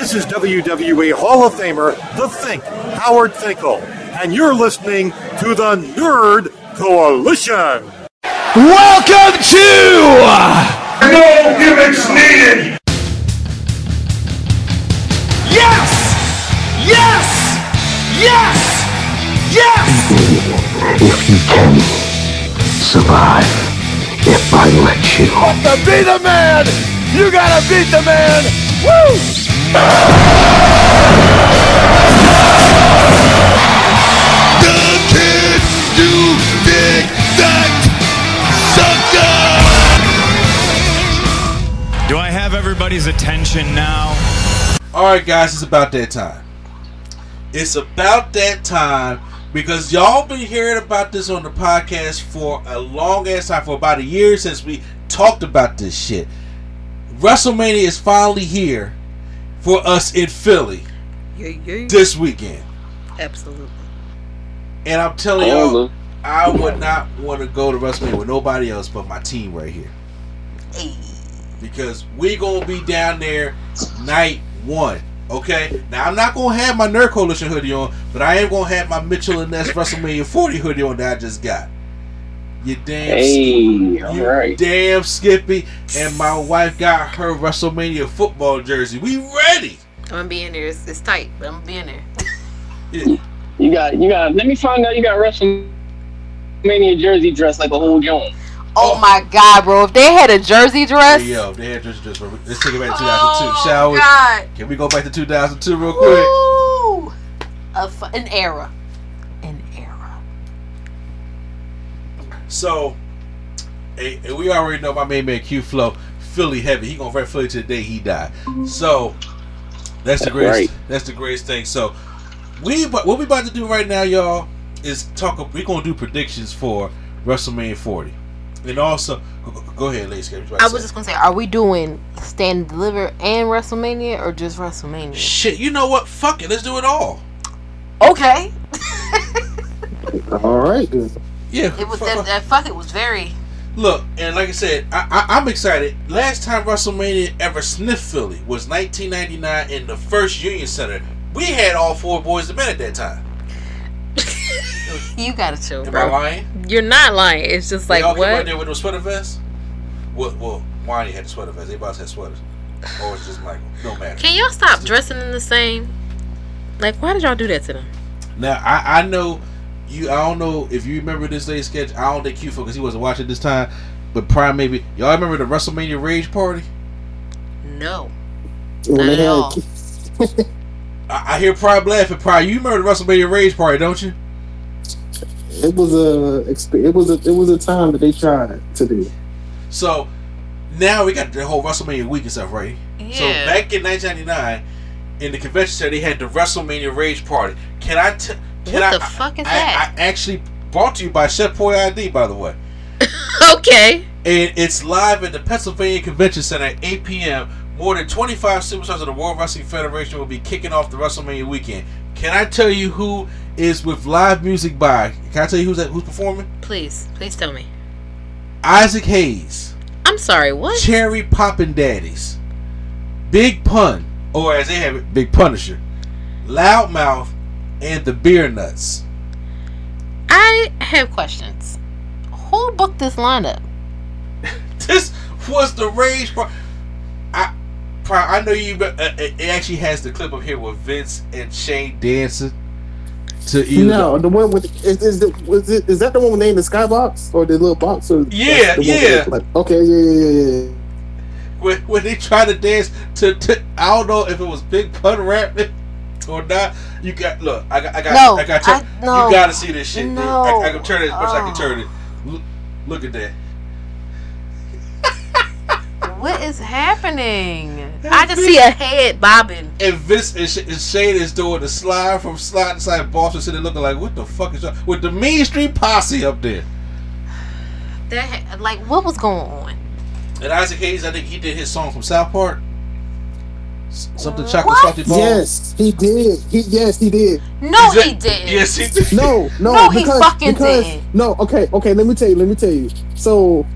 This is WWE Hall of Famer, The Think, Howard Finkel, and you're listening to the Nerd Coalition. Welcome to No Gimmicks Needed. Yes! Yes! Yes! Yes! If you can survive, if I let you. But to be the man, you gotta beat the man. Woo! The kid you dig that sucker. Do I have everybody's attention now? Alright guys, it's about that time. It's about that time because y'all been hearing about this on the podcast for a long ass time, for about a year since we talked about this shit. WrestleMania is finally here for us in Philly this weekend. Absolutely. And I'm telling y'all, I would not want to go to WrestleMania with nobody else but my team right here. Hey. Because we gonna be down there night one. Okay? Now I'm not gonna have my Nerd Coalition hoodie on, but I am gonna have my Mitchell and Ness WrestleMania 40 hoodie on that I just got. You damn damn Skippy, and my wife got her WrestleMania football jersey. We ready. I'm gonna be in there. It's tight, but I'm gonna be in there. Yeah. You got. Let me find out you got WrestleMania jersey dress like a whole joint. Oh my God, bro! If they had a jersey dress, Hey, yo, they had jersey dress. Let's take it back to 2002, shall we? God. Can we go back to 2002 real quick? Woo! An era. So, and we already know my main man Q Flow, Philly heavy. He gonna rep Philly to the day he died. So that's the greatest. Right. That's the greatest thing. So what we about to do right now, y'all, is talk. We gonna do predictions for WrestleMania 40, and also go ahead, ladies. I was just gonna say, are we doing Stand and Deliver and WrestleMania or just WrestleMania? Shit, you know what? Fuck it, let's do it all. Okay. All right, good. Yeah, it was that fuck. It was very. Look, and like I said, I'm excited. Last time WrestleMania ever sniffed Philly was 1999 in the first Union Center. We had all four boys to men at that time. You gotta chill, Am bro. I lying? You're not lying. It's just like, what? what? Right there with the sweater vest. Well, Wani had the sweater vest. Everybody had sweaters. Or it's just Michael. No matter. Can y'all stop dressing in the same? Like, why did y'all do that to them? Now I know. I don't know if you remember this day's sketch. I don't think Q-Fo because he wasn't watching this time. But Prime maybe. Y'all remember the WrestleMania Rage Party? No. Not at all. I hear Prime laughing. Prime, you remember the WrestleMania Rage Party, don't you? It was a time that they tried to do. So now we got the whole WrestleMania week and stuff, right? Yeah. So back in 1999, in the convention center, they had the WrestleMania Rage Party. What the fuck is that? I actually brought to you by Chef Boy ID, by the way. Okay. And it's live at the Pennsylvania Convention Center at 8 p.m. More than 25 superstars of the World Wrestling Federation will be kicking off the WrestleMania weekend. Can I tell you who is with live music by? Can I tell you who's performing? Please tell me. Isaac Hayes. I'm sorry, what? Cherry Poppin' Daddies. Big Pun, or as they have it, Big Punisher. Loudmouth. And the Beer Nuts. I have questions. Who booked this lineup? This was the Rage Party. I know you. It actually has the clip up here with Vince and Shane dancing. No, the one with is that the one with name the Skybox or the little box? Or yeah. Like, okay, yeah. When they try to dance to I don't know if it was Big Pun rapping or not. You got you gotta see this shit. No. I can turn it as much as I can turn it. Look at that. What is happening? I just see a head bobbing. And Vince and Shane is doing the slide from slide to side. Boston sitting looking like, what the fuck is that? With the Mean Street Posse up there. What was going on? And Isaac Hayes, I think he did his song from South Park. Something chocolate salty balls. Yes, he did. Yes, he did. No, he didn't. Yes, he did. No, he fucking didn't. No, okay. Let me tell you. So,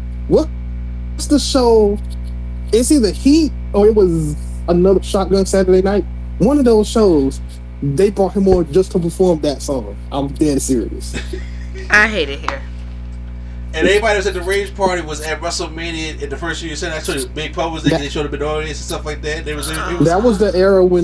what's the show? It's either Heat or it was another Shotgun Saturday Night. one of those shows, they brought him on just to perform that song. I'm dead serious. I hate it here. And everybody was at the Rage Party was at WrestleMania in the first year. You said I showed you Big Pub was there. They showed up in the audience and stuff like that. That was the era when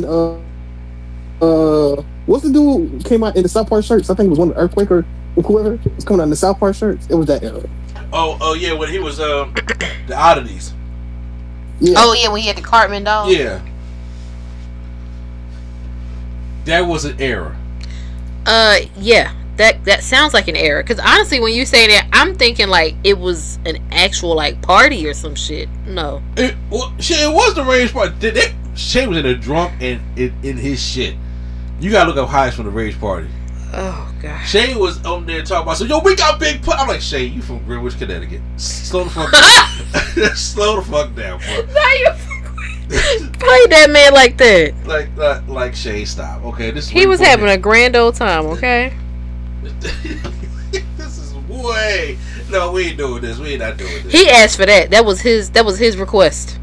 what's the dude who came out in the South Park shirts? I think it was one of the Earthquake or whoever was coming out in the South Park shirts. It was that era. Oh yeah, when he was the Oddities. Yeah. Oh yeah, when he had the Cartman doll. Yeah. That was an era. Yeah. That sounds like an error. Because honestly, when you say that, I'm thinking like it was an actual like party or some shit. No. It was the Rage Party. Shane was in a drunk and in his shit. You gotta look up highs from the Rage Party. Oh god. Shane was on there talking about, so yo, we got Big Pub. I'm like, Shane, you from Greenwich, Connecticut. Slow the fuck down. Slow the fuck down, bro. Now you play that man like that. Like Shane, stop. Okay, he was having a grand old time. Okay. This is way. No, we ain't doing this. We ain't not doing this. He asked for that. That was his request.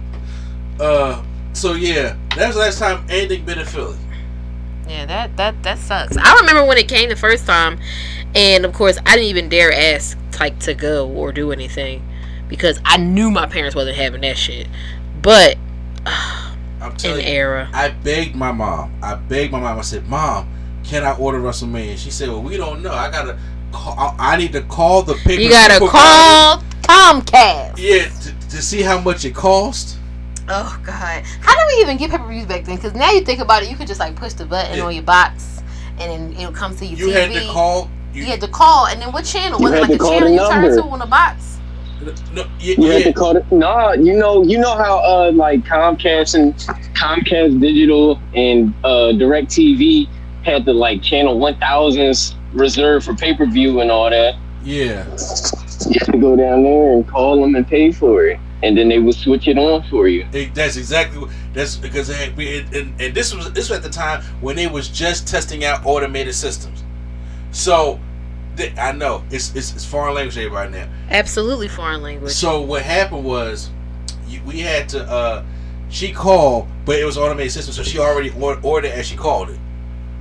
So yeah, that's the last time anything been in Philly. Yeah, that sucks. I remember when it came the first time, and of course I didn't even dare ask like to go or do anything because I knew my parents wasn't having that shit. But I'm telling an you, era. I begged my mom. I said, Mom, can I order WrestleMania? She said, well, we don't know. I need to call the paper. You gotta call Comcast. Yeah, to see how much it cost. Oh god, how do we even get pay-per-views back then? Because now you think about it, you could just like push the button on your box, and then it'll come to your TV. You had to call. You had to call, and then what channel? Was it like the channel you turned to on the box? No, you had to call it. No, you know how like Comcast Digital and DirecTV had the like channel 1000s reserved for pay-per-view and all that. Yeah. You have to go down there and call them and pay for it, and then they will switch it on for you. That's exactly what. That's because and this was at the time when they was just testing out automated systems. So I know it's foreign language to everybody now. Absolutely foreign language. So what happened was we had to. She called, but it was automated system, so she already ordered as she called it.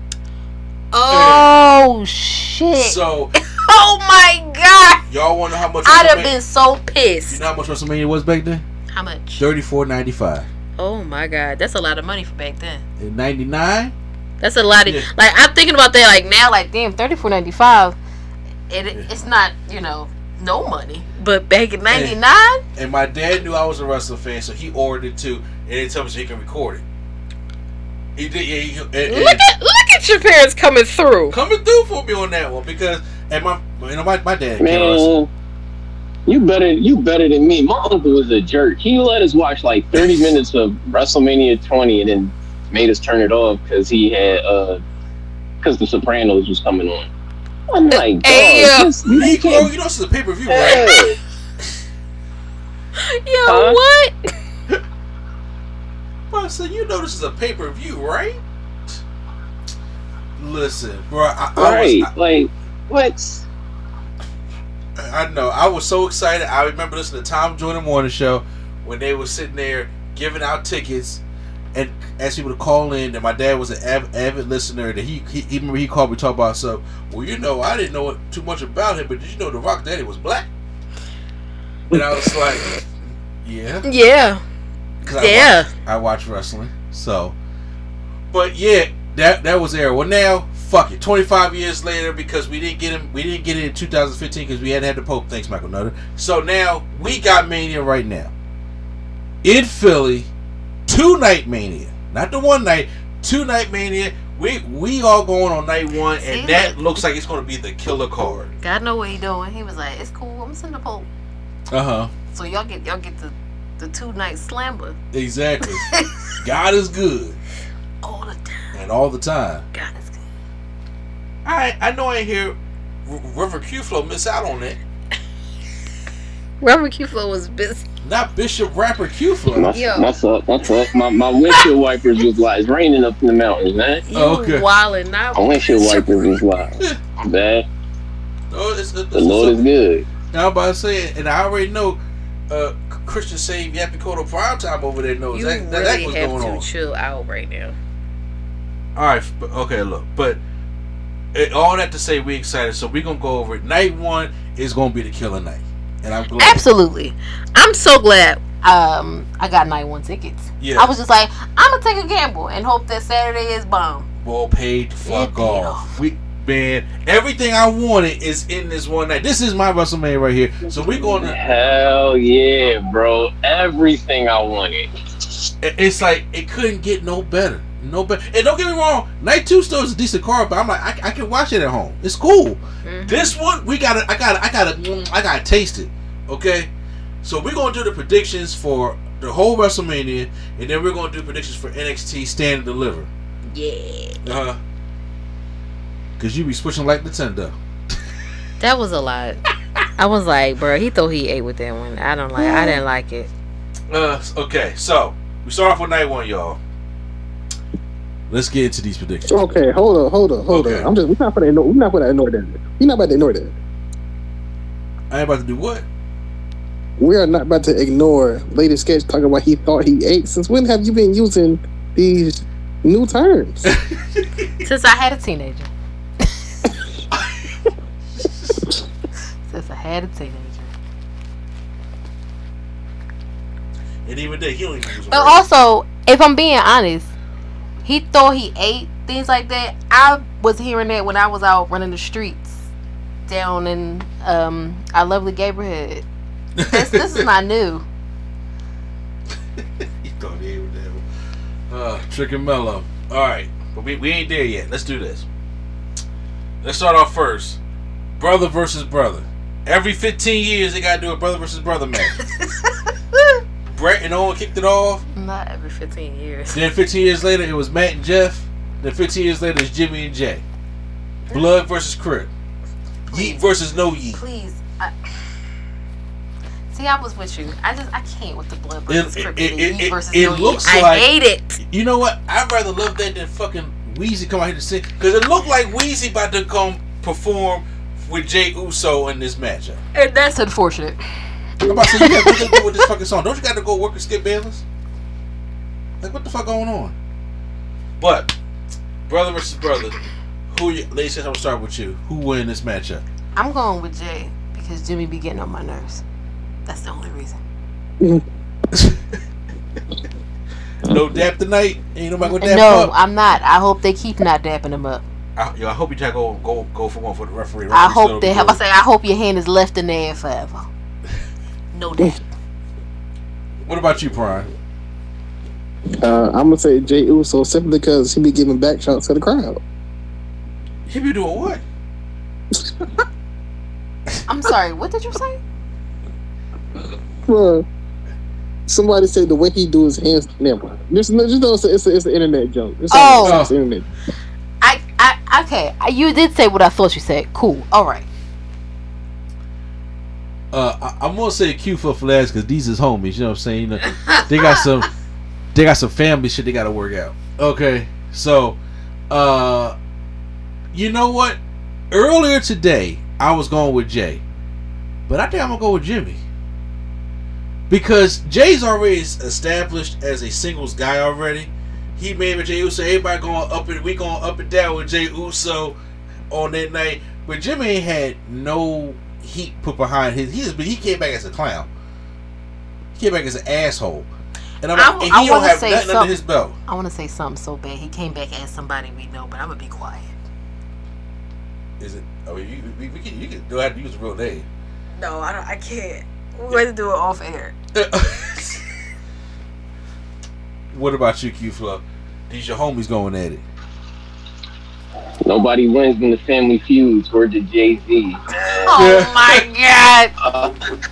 Oh shit! So, oh my god! Y'all want to know how much? I'd have been so pissed. You know how much WrestleMania was back then? How much? $34.95. Oh my god, that's a lot of money for back then. In '99. That's a lot of like I'm thinking about that like now like damn $34.95. It's not no money, but back in '99. And my dad knew I was a wrestling fan, so he ordered it too, and they told me so he can record it. He did. Yeah. Look at your parents coming through for me on that one because my dad. Man, you better than me. My uncle was a jerk. He let us watch like 30 minutes of WrestleMania 20 and then made us turn it off because he had because The Sopranos was coming on. I'm like, you know this is a pay-per-view, right? Yo, what? Bro, so you know this is a pay-per-view, right? Listen, bro, what? I know. I was so excited. I remember listening to Tom Jordan Morning Show when they were sitting there giving out tickets and asked people to call in. And my dad was an avid listener. That he remember he called me talking about stuff. Well, I didn't know too much about him, but did you know The Rock Daddy was black? And I was like, yeah. Because I watch wrestling. So, but yeah, that was there. Well, now fuck it. 25 years later, because we didn't get it in 2015 because we hadn't had the Pope. Thanks, Michael Nutter. So now we got Mania right now in Philly. 2-night Mania, not the one night. 2-night Mania. We all going on night one, and that looks like it's going to be the killer card. God know what he doing. He was like, "It's cool. I'm gonna send the Pope." So y'all get the 2-night slammer. Exactly. God is good. All the time. And all the time. God is good. I know I hear Reverend Q-Flow miss out on that. Reverend Q-Flow was busy. Not Bishop Rapper Q-Flow. That's up. My windshield wipers was like, it's raining up in the mountains, man. Okay. Wildin' now. My windshield wipers was wild. Bad. The Lord is good. I was about to say, and I already know Christian Save Yappy Koto Primetime over there knows that was going on. You really have to chill out right now. All right, okay, look, but all that to say, we excited, so we're gonna go over it. Night one is gonna be the killer night, and I'm glad. Absolutely, I'm so glad. I got night one tickets. Yeah, I was just like, I'm gonna take a gamble and hope that Saturday is bomb. Well, paid fuck off. Man, everything I wanted is in this one night. This is my WrestleMania right here. So we're going to... Hell yeah, bro. Everything I wanted. It's like, it couldn't get no better. No better. And don't get me wrong, Night 2 still is a decent card, but I'm like, I can watch it at home. It's cool. Mm-hmm. This one, I gotta taste it. Okay? So we're going to do the predictions for the whole WrestleMania, and then we're going to do predictions for NXT Stand and Deliver. Yeah. Cause you be switching like Nintendo. That was a lot. I was like, bro, he thought he ate with that one. I didn't like it. Okay, so we start off with night one, y'all. Let's get into these predictions. Okay, hold on. We're not about to ignore that. I ain't about to do what? We are not about to ignore Lady Sketch talking about he thought he ate. Since when have you been using these new terms? Since I had a teenager. Since I had a teenager. And even then, he don't even use But also, if I'm being honest, he thought he ate things like that. I was hearing that when I was out running the streets down in our lovely Gabrielhead. This is not new. He thought he ate with that. Trick and Mellow. Alright, but we ain't there yet. Let's do this. Let's start off first. Brother versus brother. Every 15 years they gotta do a brother versus brother match. Brett and Owen kicked it off. Not every 15 years. Then 15 years later it was Matt and Jeff. Then 15 years later it's Jimmy and Jay. Blood versus Crip. Yeet versus no Yeet. Please. See, I was with you. I can't with the Blood versus Crip. Yeet versus no Yeet. I hate it. You know what? I'd rather love that than fucking Weezy come out here to sing. Because it looked like Weezy about to come perform with Jey Uso in this matchup. And that's unfortunate. I'm about to say, you have nothing to do with this fucking song. Don't you got to go work with Skip Bayless? Like, what the fuck going on? But, brother versus brother, ladies, I'm going to start with you. Who win this matchup? I'm going with Jay because Jimmy be getting on my nerves. That's the only reason. No dap tonight? Ain't nobody gonna dap No, I'm not. I hope they keep not dapping him up. I hope you try to go for one for the referee. I hope they have. I hope your hand is left in there forever. No dap. What about you, Prime? I'm gonna say Jey Uso simply because he be giving back shots to the crowd. He be doing what? I'm sorry. What did you say? Well, somebody said the way he do his hands. Never mind. It's an internet joke. It's internet. Okay. You did say what I thought you said. Cool. All right. I'm gonna say Q for Flash because these is homies. You know what I'm saying? You know, they got some family shit they got to work out. Okay, so you know what? Earlier today I was going with Jay, but I think I'm gonna go with Jimmy because Jay's already established as a singles guy already. He made with Jey Uso. Everybody going up and we going up and down with Jey Uso on that night, but Jimmy ain't had no heat put behind his. He came back as a clown. He came back as an asshole. And I'm like, and he don't have nothing under his belt. I want to say something so bad. He came back as somebody we know, but I'm gonna be quiet. Is it? I mean, you can don't have to use a real name. No, I can't. We're going to do it off air. What about you, Q-Flow? These your homies going at it. Nobody wins in the Family Feuds. Word to Jay-Z. Oh my God.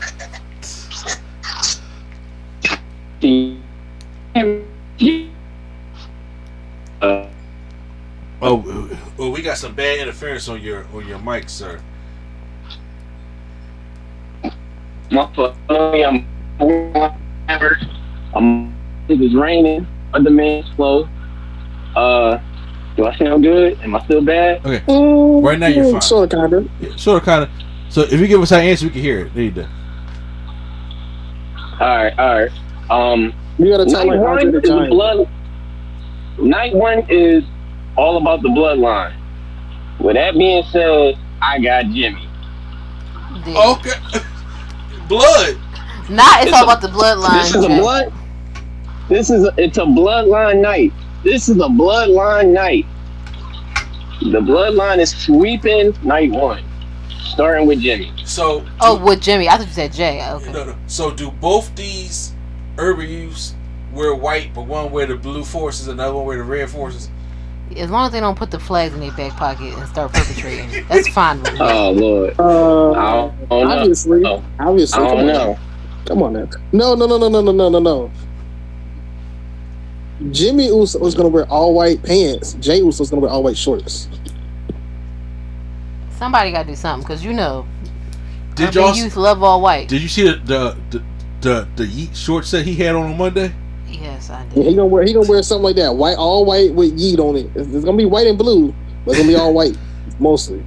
Oh, we got some bad interference on your mic, sir. It was raining. Other man's clothes. Do I sound good? Am I still bad? Okay. Right now you're fine. Sort of, kind of. Yeah, sort of, kind of. So if you give us our answer, we can hear it. There you go. All right. You gotta tell night one is all about the bloodline. With that being said, I got Jimmy. Dude. Okay. Blood. It's all about the bloodline. This is a blood. It's a bloodline night. This is a bloodline night. The bloodline is sweeping night one, starting with Jimmy. So. With Jimmy. I thought you said Jay. Okay. No. So do both these urban youths wear white, but one wear the blue forces, another one wear the red forces? As long as they don't put the flags in their back pocket and start perpetrating, that's fine with me. Oh Lord. I don't know. Obviously. I don't know. Come on now. No. Jimmy Uso was gonna wear all white pants. Jay Uso was gonna wear all white shorts. Somebody gotta do something, because Did y'all youth love all white. Did you see the Yeet shorts that he had on Monday? Yes, I did. Yeah, he gonna wear something like that. White, all white with Yeet on it. It's gonna be white and blue, but it's gonna be all white mostly.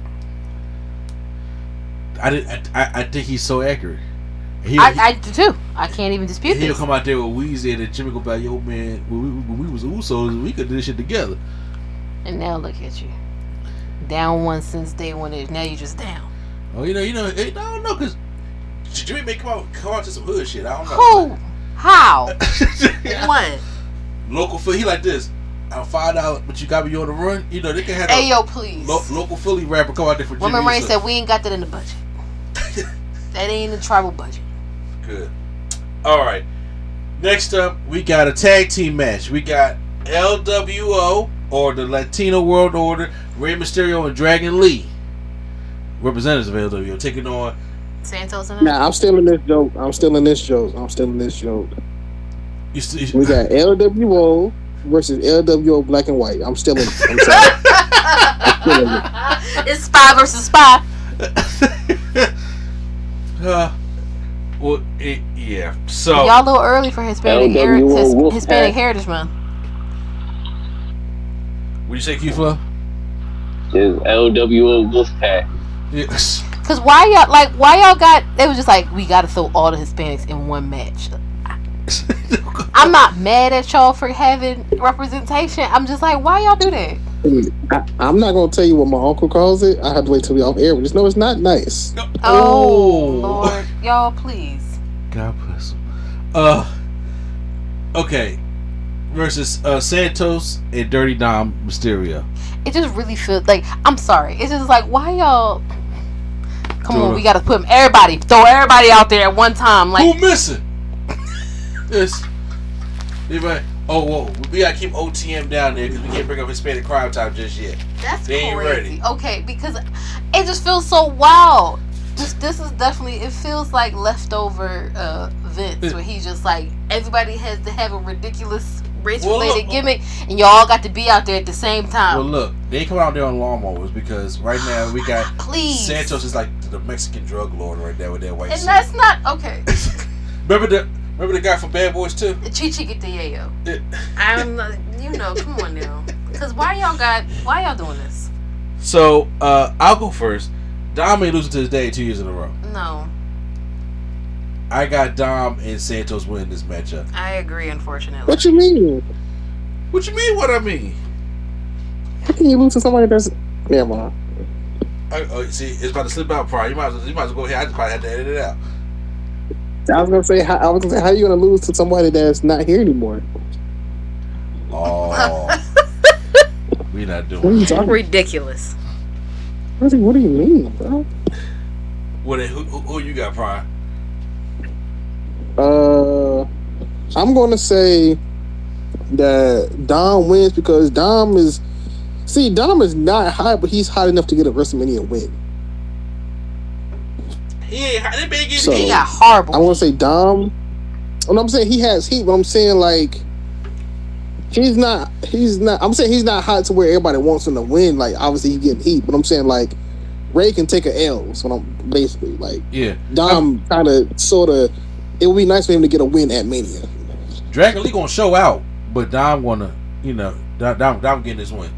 I think he's so accurate. I do too. I can't even dispute He'll this. come out there with Weezy and Jimmy go back, yo man, when we was Usos, we could do this shit together. And now look at you. Down one since day one. Now you just down. Oh, I don't know, because Jimmy may come out to some hood shit. I don't know. Who? How? What? Local Philly, he like this. I'll find out, but you got me on the run. They can have please. Local Philly rapper come out there for Jimmy. Woman Rain said we ain't got that in the budget. That ain't in the tribal budget. Good. All right. Next up, we got a tag team match. We got LWO, or the Latino World Order, Rey Mysterio and Dragon Lee, representatives of LWO, taking on Santos and Nah, I'm still in this joke. We got LWO versus LWO Black and White. I'm still in it. I'm sorry. It's spy versus spy. Yeah. So y'all a little early for Hispanic Heritage Month. What you say, Q-Flow? Is LWO Wolfpack. Yes. Cause why y'all got? They was just like, we gotta throw all the Hispanics in one match. I'm not mad at y'all for having representation. I'm just like, why y'all do that? I'm not gonna tell you what my uncle calls it. I have to wait till we off air. Just know it's not nice. Oh Lord, y'all please. God bless him. Okay. Versus Santos and Dirty Dom Mysterio. It just really feels like, I'm sorry. It's just like, why y'all? Come on, we gotta put everybody, throw everybody out there at one time. Like, who missing? Yes. Anybody? Oh, whoa. We gotta keep OTM down there because we can't bring up Hispanic Crime Time just yet. That's they ain't crazy. ready. Okay, because it just feels so wild. This is definitely, it feels like leftover Vince, where he's just like, everybody has to have a ridiculous race-related gimmick, and y'all got to be out there at the same time. Well, look, they come out there on lawnmowers because right now we got Please. Santos is like the Mexican drug lord right there with that white and suit. that's not okay. Remember the guy from Bad Boys 2? Chichi get the yayo. I'm not, come on now. Because why y'all doing this? So, I'll go first. Dom ain't losing to his daddy 2 years in a row. No. I got Dom and Santos winning this matchup. I agree, unfortunately. What you mean? What you mean? What I mean? How can you lose to somebody that's? Yeah, man. See, it's about to slip out. Probably you might as well go ahead. I just probably had to edit it out. I was gonna say, how are you gonna lose to somebody that's not here anymore? Oh, we not doing. What are you talking? Ridiculous. What do you mean, bro? Who you got, Prime? I'm gonna say that Dom wins because Dom is not hot, but he's hot enough to get a WrestleMania win. He ain't hot. He got horrible. I want to say Dom. When I'm saying he has heat, but I'm saying like he's not. I'm saying he's not hot to where everybody wants him to win. Like obviously he's getting heat, but I'm saying like Ray can take an L. So I'm basically like Dom kind of sort of. It would be nice for him to get a win at Mania. Dragon Lee gonna show out, but Dom wanna, Dom getting his win.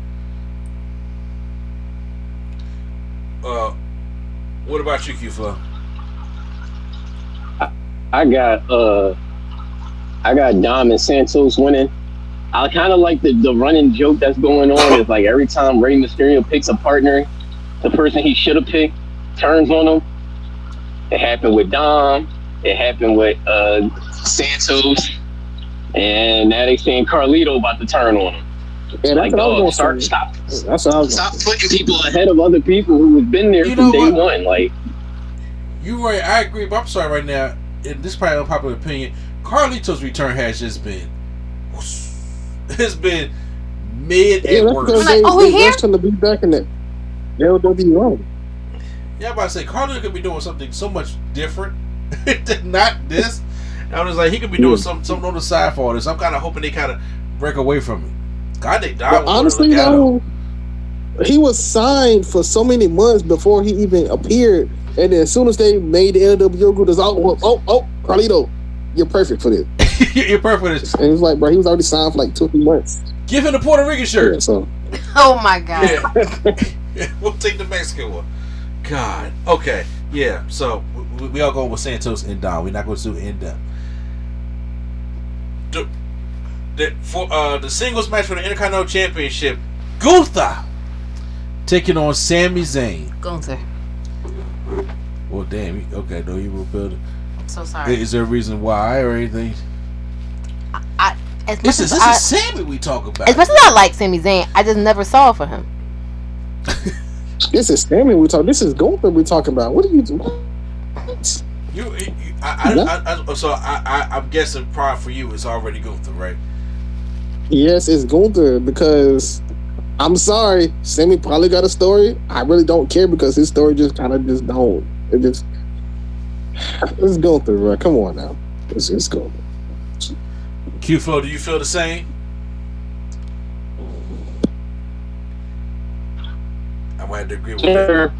What about you, Q-Flow? I got Dom and Santos winning I kind of like the running joke that's going on is like every time Rey Mysterio picks a partner, the person he should have picked turns on him. It happened with Dom. It happened with Santos. And now they saying Carlito about to turn on him. Yeah, Like, dog, stop putting people ahead of other people who have been there from day one. Like, you're right. I agree, but I'm sorry right now. And this is probably an unpopular opinion. Carlito's return has just been, it's been mid and worse. Because they rushed him to be back in the LWO. Yeah, I'm about to say Carlito could be doing something so much different, not this. I was like, he could be doing something on the side for all this. I'm kind of hoping they kind of break away from it. God, they died. Honestly, though, he was signed for so many months before he even appeared, and then as soon as they made the LWO group, it's oh, Carlito, you're perfect for this. You're perfect for this. And it was like, bro, he was already signed for like 2 or 3 months. Give him the Puerto Rican shirt. Yeah, so. Oh my God. Yeah. We'll take the Mexican one. God. Okay. Yeah. So we all going with Santos and Dom. We're not going to do in depth. For the singles match for the Intercontinental Championship, Gunther taking on Sami Zayn. Gunther. Well, damn. Okay, no, you will build it. I'm so sorry. Is there a reason why or anything? This is Sami we talk about. As much as I like Sami Zayn, I just never saw it for him. This is Sami we talk. This is Gunther we talking about. What are you doing? I'm guessing pride for you is already Gunther, right? Yes, it's Gunther because I'm sorry, Sami probably got a story. I really don't care because his story just kind of just don't. It's Gunther, bro. Come on now, it's Gunther. Q-Flow, do you feel the same? I'm gonna have to agree with that.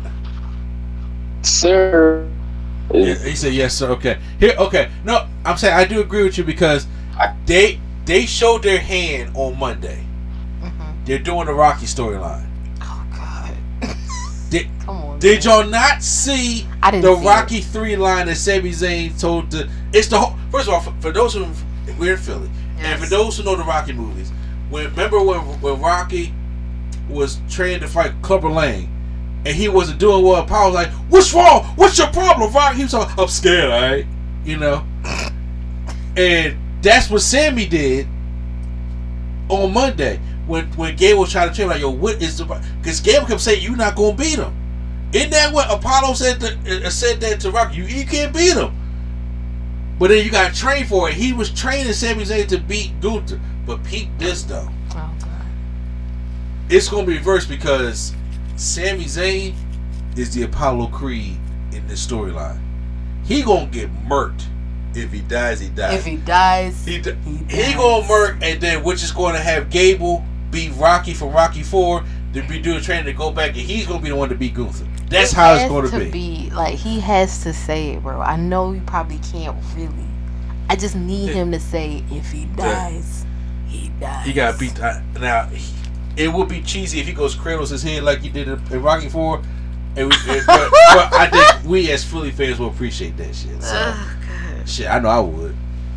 Sir. Yeah, he said yes, sir. Okay. Here, okay. No, I'm saying I do agree with you because they showed their hand on Monday. Mm-hmm. They're doing the Rocky storyline. Oh God! Come on. Did y'all not see the Rocky 3 line that Sami Zayn told the? It's the whole. First of all, for those who we're in Philly, and for those who know the Rocky movies, remember when Rocky was trained to fight Clubber Lang. And he wasn't doing well. Paul was like, "What's wrong? What's your problem, Rock?" He was like, "I'm scared, alright?" You know? And that's what Sami did on Monday. When Gable was trying to train, like, yo, what is the... Because Gable kept saying, you're not going to beat him. Isn't that what Apollo said that to Rock? You can't beat him. But then you got to train for it. He was training Sami Zayn to beat Gunther. But peep this, though. Oh, God. It's going to be reversed because... Sami Zayn is the Apollo Creed in this storyline. He gonna get murked. If he dies, he dies. If he dies, he gonna murk, and then which is going to have Gable beat Rocky from Rocky 4 to be doing training to go back, and he's gonna be the one to beat Gunther. That's how it's going to be. Like, he has to say it, bro. I know you probably can't really. I just need him to say, if he dies, he dies. He got beat. Now. It would be cheesy if he goes cradles his head like he did in Rocky 4. But I think we as Philly fans will appreciate that shit. So, shit, I know I would.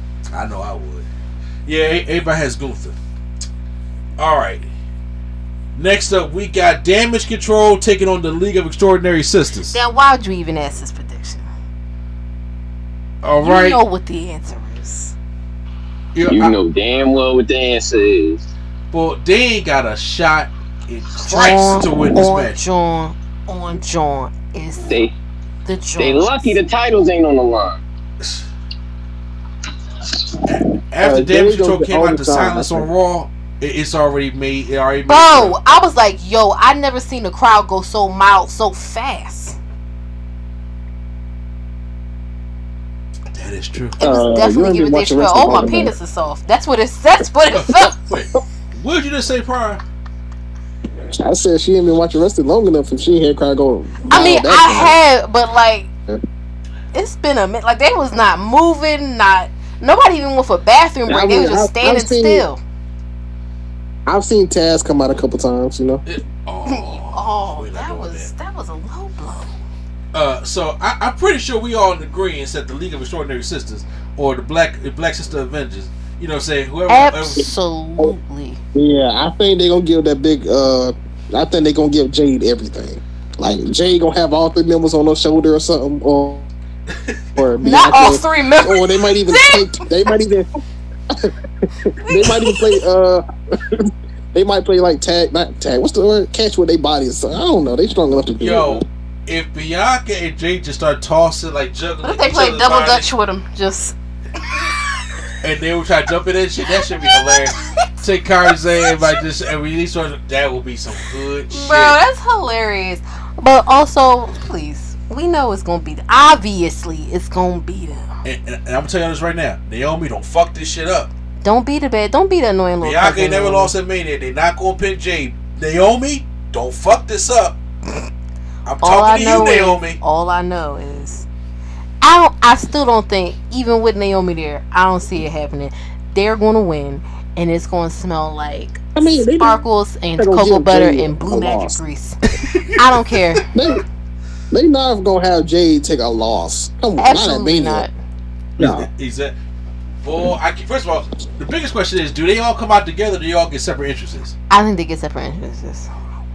Yeah, everybody has Gunther. Alright. Next up, we got Damage Control taking on the League of Extraordinary Sisters. Then why would you even ask this prediction? Alright. You know what the answer is. You know damn well what the answer is. Well, they ain't got a shot in Christ to win this match. On John is the John. They lucky the titles ain't on the line. After Damage Control came out, the silence on Raw, it's already made. It already made. Bro, I was like, yo, I never seen the crowd go so mild so fast. That is true. It was definitely giving this feel. Oh, my penis is soft. That's what it felt. Wait. What did you just say, prior? I said she ain't been watching wrestling long enough if she had crowd going. I mean, I had, but like, it's been a minute. Like, they was not moving, nobody even went for bathroom break. They was just standing still. I've seen Taz come out a couple times, you know. That was a low blow. So I'm pretty sure we all in agreement that the League of Extraordinary Sisters or the Black Sister Avengers You know, say whoever. Absolutely. Yeah, I think they're gonna give that big. I think they're gonna give Jade everything. Like Jade gonna have all 3 members on her shoulder or something, or not all 3 members. Or they might even take. They might even. They might even play. They might play like tag, not tag. What's the word? Catch with their bodies. I don't know. They strong enough to do Yo, it. if Bianca and Jade just start tossing like juggling, What if they play double dutch with them? Just. And they would try to jump in that shit. That should be hilarious. Take Karzan by just and release her. That would be some good shit. Bro, that's hilarious. But also, please, we know it's gonna be. Obviously, it's gonna be them. And I'm gonna tell you this right now. Naomi, don't fuck this shit up. Don't be the bad. Don't be the annoying little. Bianca ain't never lost at Mania. They not gonna pick Jade. Naomi, don't fuck this up. I'm talking to you, Naomi. All I know is, I still don't think, even with Naomi there, I don't see it happening. They're gonna win, and it's gonna smell like sparkles and cocoa butter and blue magic grease. I don't care. They not gonna have Jade take a loss. Come on, absolutely not. No. He said, "Well, first of all, the biggest question is: do they all come out together? Or do they all get separate entrances?" I think they get separate entrances.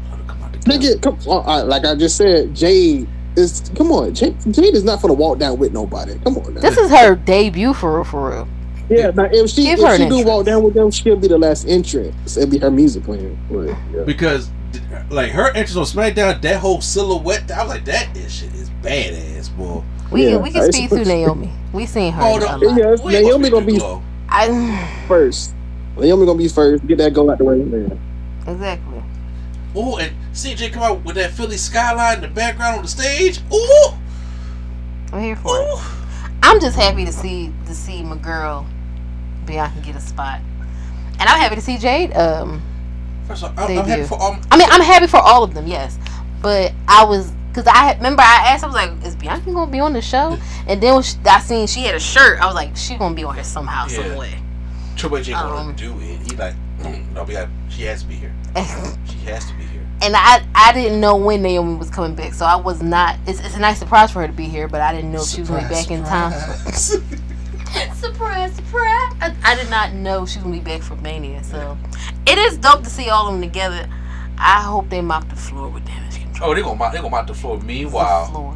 Like I just said, Jade is. Come on, Jade is not gonna walk down with nobody. Come on, now. This is her debut for real. Yeah, now if she do walk down with them, she'll be the last entrance. It'll be her music playing. But, yeah. Because, like, her entrance on SmackDown, that whole silhouette, I was like, that shit is badass, boy. We can speed through Naomi. We seen her. Yes, Naomi gonna be first. Naomi gonna be first. Get that goal out the way, man. Exactly. Oh, and CJ come out with that Philly skyline in the background on the stage. Ooh, I'm here for it. I'm just happy to see my girl Bianca get a spot, and I'm happy to see Jade. First of all, I'm happy for all. I'm happy for all of them. Yes, but I was. Because I asked, I was like, is Bianca going to be on the show? And then when I seen she had a shirt, I was like, she going to be on here somehow, some way. Triple H ain't going to do it. He like, no, she has to be here. She has to be here. And I didn't know when Naomi was coming back, so I was not, it's a nice surprise for her to be here, but I didn't know if she was going to be back in time. Surprise. I did not know she was going to be back for Mania, so. It is dope to see all of them together. I hope they mop the floor with Damage Control. Oh, they're gonna mop the floor. Meanwhile,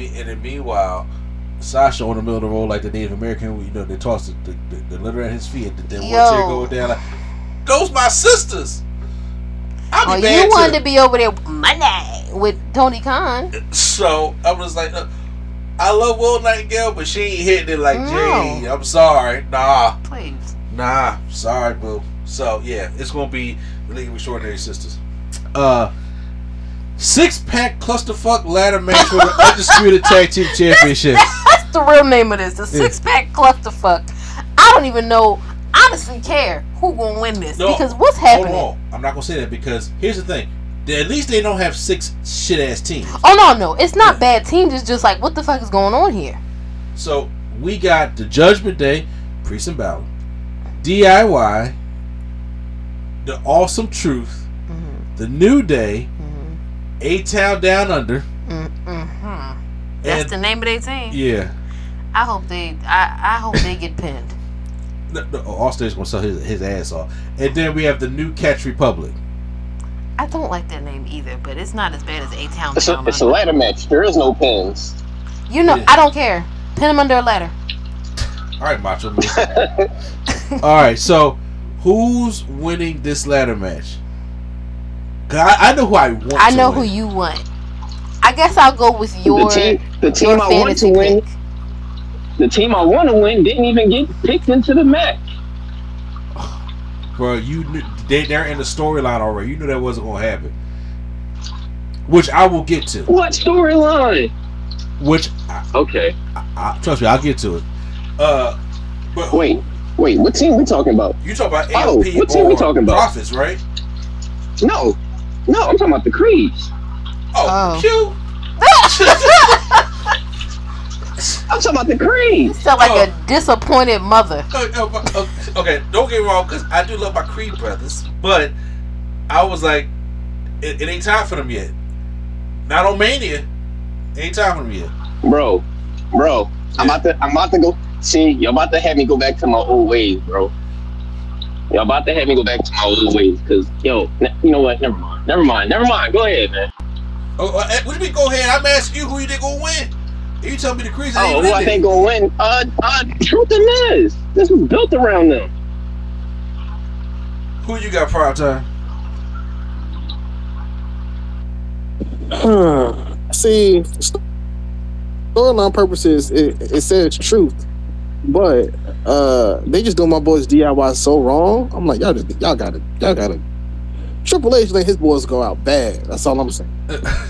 Sasha on the middle of the road like the Native American. You know, they toss the litter at his feet, and then one chair go down. Like, those my sisters. I'll be bad you wanted to be over there Monday with Tony Khan. So I was like, I love Will Nightingale, but she ain't hitting it like Jade. I'm sorry, Please. Sorry, boo. So yeah, it's gonna be the League of Extraordinary Sisters. 6-pack clusterfuck ladder match for the Undisputed Tag Team Championship. That's the real name of this. The 6-pack clusterfuck. I don't even know, honestly care who gonna win this. Because what's happening? Hold on. I'm not gonna say that because here's the thing. At least they don't have 6 shit-ass teams. Oh, no. It's not bad teams. It's just like, what the fuck is going on here? So, we got the Judgment Day, Priest and Balor, DIY, the Awesome Truth, the New Day, A-Town Down Under. That's the name of their team. Yeah. I hope they get pinned. Austin's gonna sell his ass off. And then we have the New Catch Republic. I don't like that name either, but it's not as bad as A-Town Down Under. It's a ladder match. There is no pins. You know, I don't care. Pin them under a ladder. All right, Macho Man. All right, so who's winning this ladder match? I know who I want. I know who you want. I guess I'll go with your the team I want to win. The team I want to win didn't even get picked into the match. Bro, you knew they're in the storyline already. You knew that wasn't gonna happen. Which I will get to. What storyline? Okay. Trust me, I'll get to it. But wait, what team we talking about? You talking about AOP what team we talking about? Profits, right? No, I'm talking about the Creeds. Q. I'm talking about the Creeds. You sound like a disappointed mother. Okay, don't get me wrong, because I do love my Creed brothers, but I was like, it ain't time for them yet. Not on Mania. It ain't time for them yet. Bro, I'm about to go. See, you're about to have me go back to my old ways, bro. Y'all about to have me go back to my old ways, cause you know what? Never mind. Go ahead, man. What do you mean? Go ahead. I'm asking you who you think gonna win. You tell me the crease. Oh, who I think gonna win? Truth and Miz. This was built around them. Who you got prime time? See, storyline purposes, it says truth, but they just doing my boys DIY so wrong. I'm like, y'all gotta. Triple H let his boys go out bad. That's all I'm saying.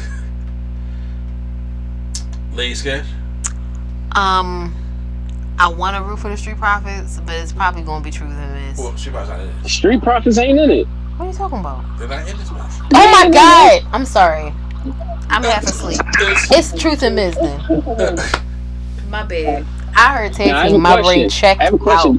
Ladies, Cash. I want to root for the Street Profits, but it's probably gonna be Truth and Miz. Well, Street Profits not in it. Street Profits ain't in it. What are you talking about? They're not in this match. Oh my God! I'm sorry. I'm half asleep. It's Truth and Miz then. My bad. I heard tag team. My brain checked out.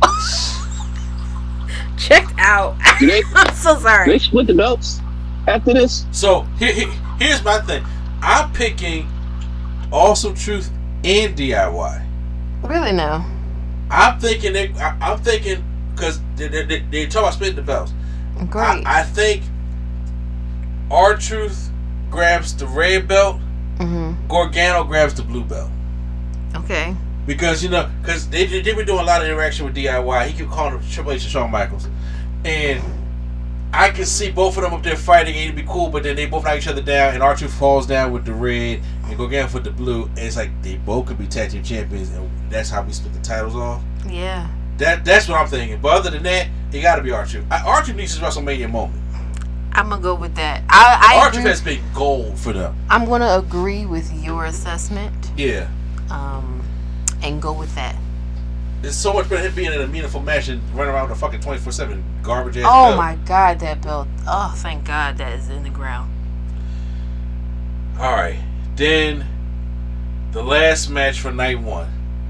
Checked out. I'm so sorry. Do they split the belts after this? So here's my thing. I'm picking Awesome Truth and DIY. Really no. I'm thinking because they talk about splitting the belts. Great. I think R-Truth grabs the red belt. Mm-hmm. Gargano grabs the blue belt. Okay. Because because they been doing a lot of interaction with DIY. He keep calling him Triple H and Shawn Michaels, and I can see both of them up there fighting. And it'd be cool, but then they both knock each other down, and R-Truth falls down with the red, and Gargano with the blue, and it's like they both could be tag team champions, and that's how we split the titles off. Yeah. That's what I'm thinking. But other than that, it got to be R-Truth. R-Truth needs his WrestleMania moment. I'm gonna go with that. R-Truth has been gold for them. I'm gonna agree with your assessment. Yeah. And go with that. It's so much better him being in a meaningful match and running around with a fucking 24/7 garbage ass Oh belt. my God, that belt! Oh, thank God that is in the ground. All right, then the last match for night one.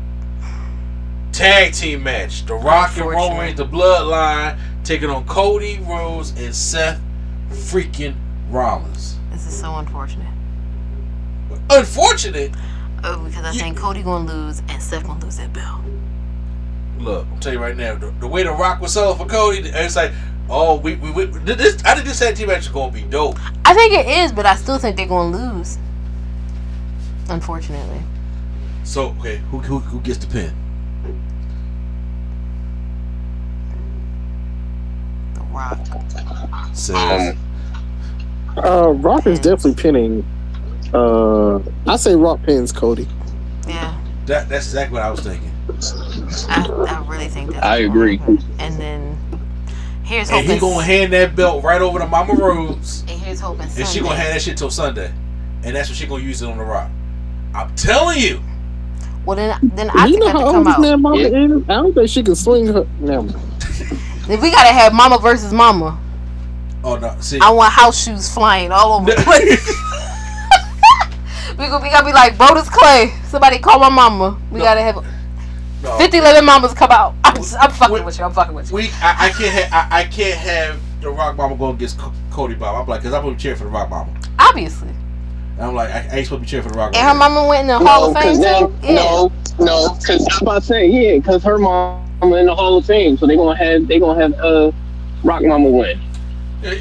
Tag team match: The Rock and Roman Reigns, the Bloodline, taking on Cody Rhodes and Seth freaking Rollins. This is so unfortunate. Unfortunate? Oh, because I think Cody gonna lose and Seth gonna lose that belt. Look, I'll tell you right now, the way The Rock was selling for Cody, it's like, oh, I think this tag team match is gonna be dope. I think it is, but I still think they're gonna lose. Unfortunately. So, okay, who gets the pin? The Rock. Says. Rock is definitely pinning. I say Rock pins Cody. Yeah. That's exactly what I was thinking. I really think that's. I agree. And then here's hoping. And he gonna hand that belt right over to Mama Rhodes. And here's hoping. And she gonna hand that shit till Sunday, and that's what she gonna use it on The Rock. I'm telling you. Well then I think I have to come out. Mama is? I don't think she can swing her. Now. We gotta have Mama versus Mama. Oh no! See, I want house shoes flying all over the place. We gotta be like Brodus Clay. Somebody call my mama. We gotta have 50-11 mamas come out. I'm fucking with you. I'm fucking with you. I can't have The Rock Mama go against Cody Bob. I'm like, because I'm gonna be cheering for The Rock Mama. Obviously. And I'm like, I ain't supposed to be cheering for The Rock. And her mama went in the Hall of Fame too. No, because I'm about to say because her mama in the Hall of Fame, so they gonna have Rock Mama win. Yeah.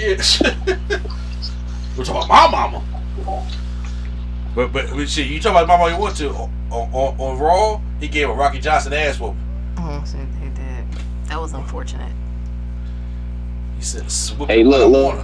We're talking about my mama. But shit, you talking about mama you want to on Raw? He gave a Rocky Johnson ass whooping. So he did. That was unfortunate. He said, "Hey, look!